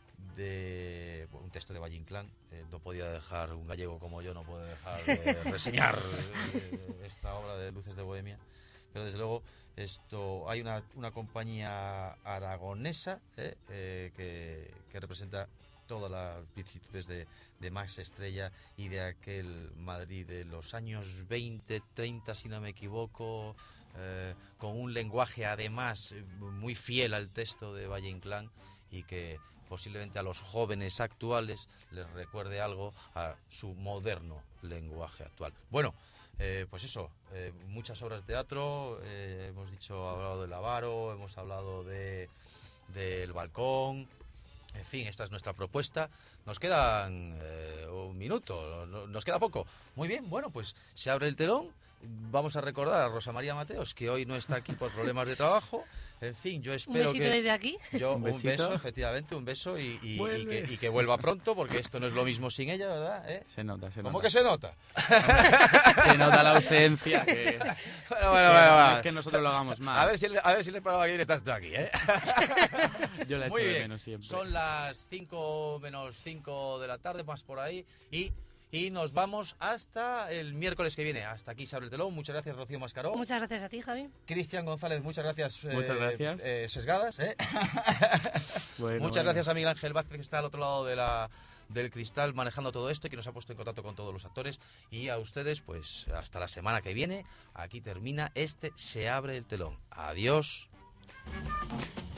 de bueno, un texto de Valle Inclán. Eh, no podía dejar, un gallego como yo no puede dejar de reseñar eh, esta obra de Luces de Bohemia. Pero desde luego esto hay una, una compañía aragonesa eh, eh, que, que representa todas las vicisitudes de, de Max Estrella y de aquel Madrid de los años veinte, treinta, si no me equivoco, eh, con un lenguaje además muy fiel al texto de Valle Inclán y que posiblemente a los jóvenes actuales les recuerde algo a su moderno lenguaje actual. Bueno, Eh, pues eso, eh, muchas obras de teatro, eh, hemos dicho, hablado del Avaro, hemos hablado de del Balcón, en fin, esta es nuestra propuesta. Nos quedan eh, un minuto, no, nos queda poco. Muy bien, bueno, pues se abre el telón. Vamos a recordar a Rosa María Mateos, que hoy no está aquí por problemas de trabajo. En fin, yo espero un besito que... desde aquí. Yo, un, un beso, efectivamente, un beso y, y, y, que, y que vuelva pronto, porque esto no es lo mismo sin ella, ¿verdad? ¿Eh? Se nota, se nota. ¿Cómo que se nota? Se nota la ausencia. Que, bueno, bueno, que bueno, no bueno. es que nosotros lo hagamos mal. A ver si, a ver si el programa que viene estás tú aquí, ¿eh? Yo la echo Muy de bien. menos siempre. Son las cinco menos cinco de la tarde, más por ahí, y... Y nos vamos hasta el miércoles que viene. Hasta aquí se abre el telón. Muchas gracias, Rocío Mascaró. Muchas gracias a ti, Javi. Cristian González, muchas gracias. Muchas eh, gracias. Eh, sesgadas, ¿eh? Bueno, muchas bueno. gracias a Miguel Ángel Vázquez, que está al otro lado de la, del cristal manejando todo esto y que nos ha puesto en contacto con todos los actores. Y a ustedes, pues hasta la semana que viene. Aquí termina este Se abre el telón. Adiós.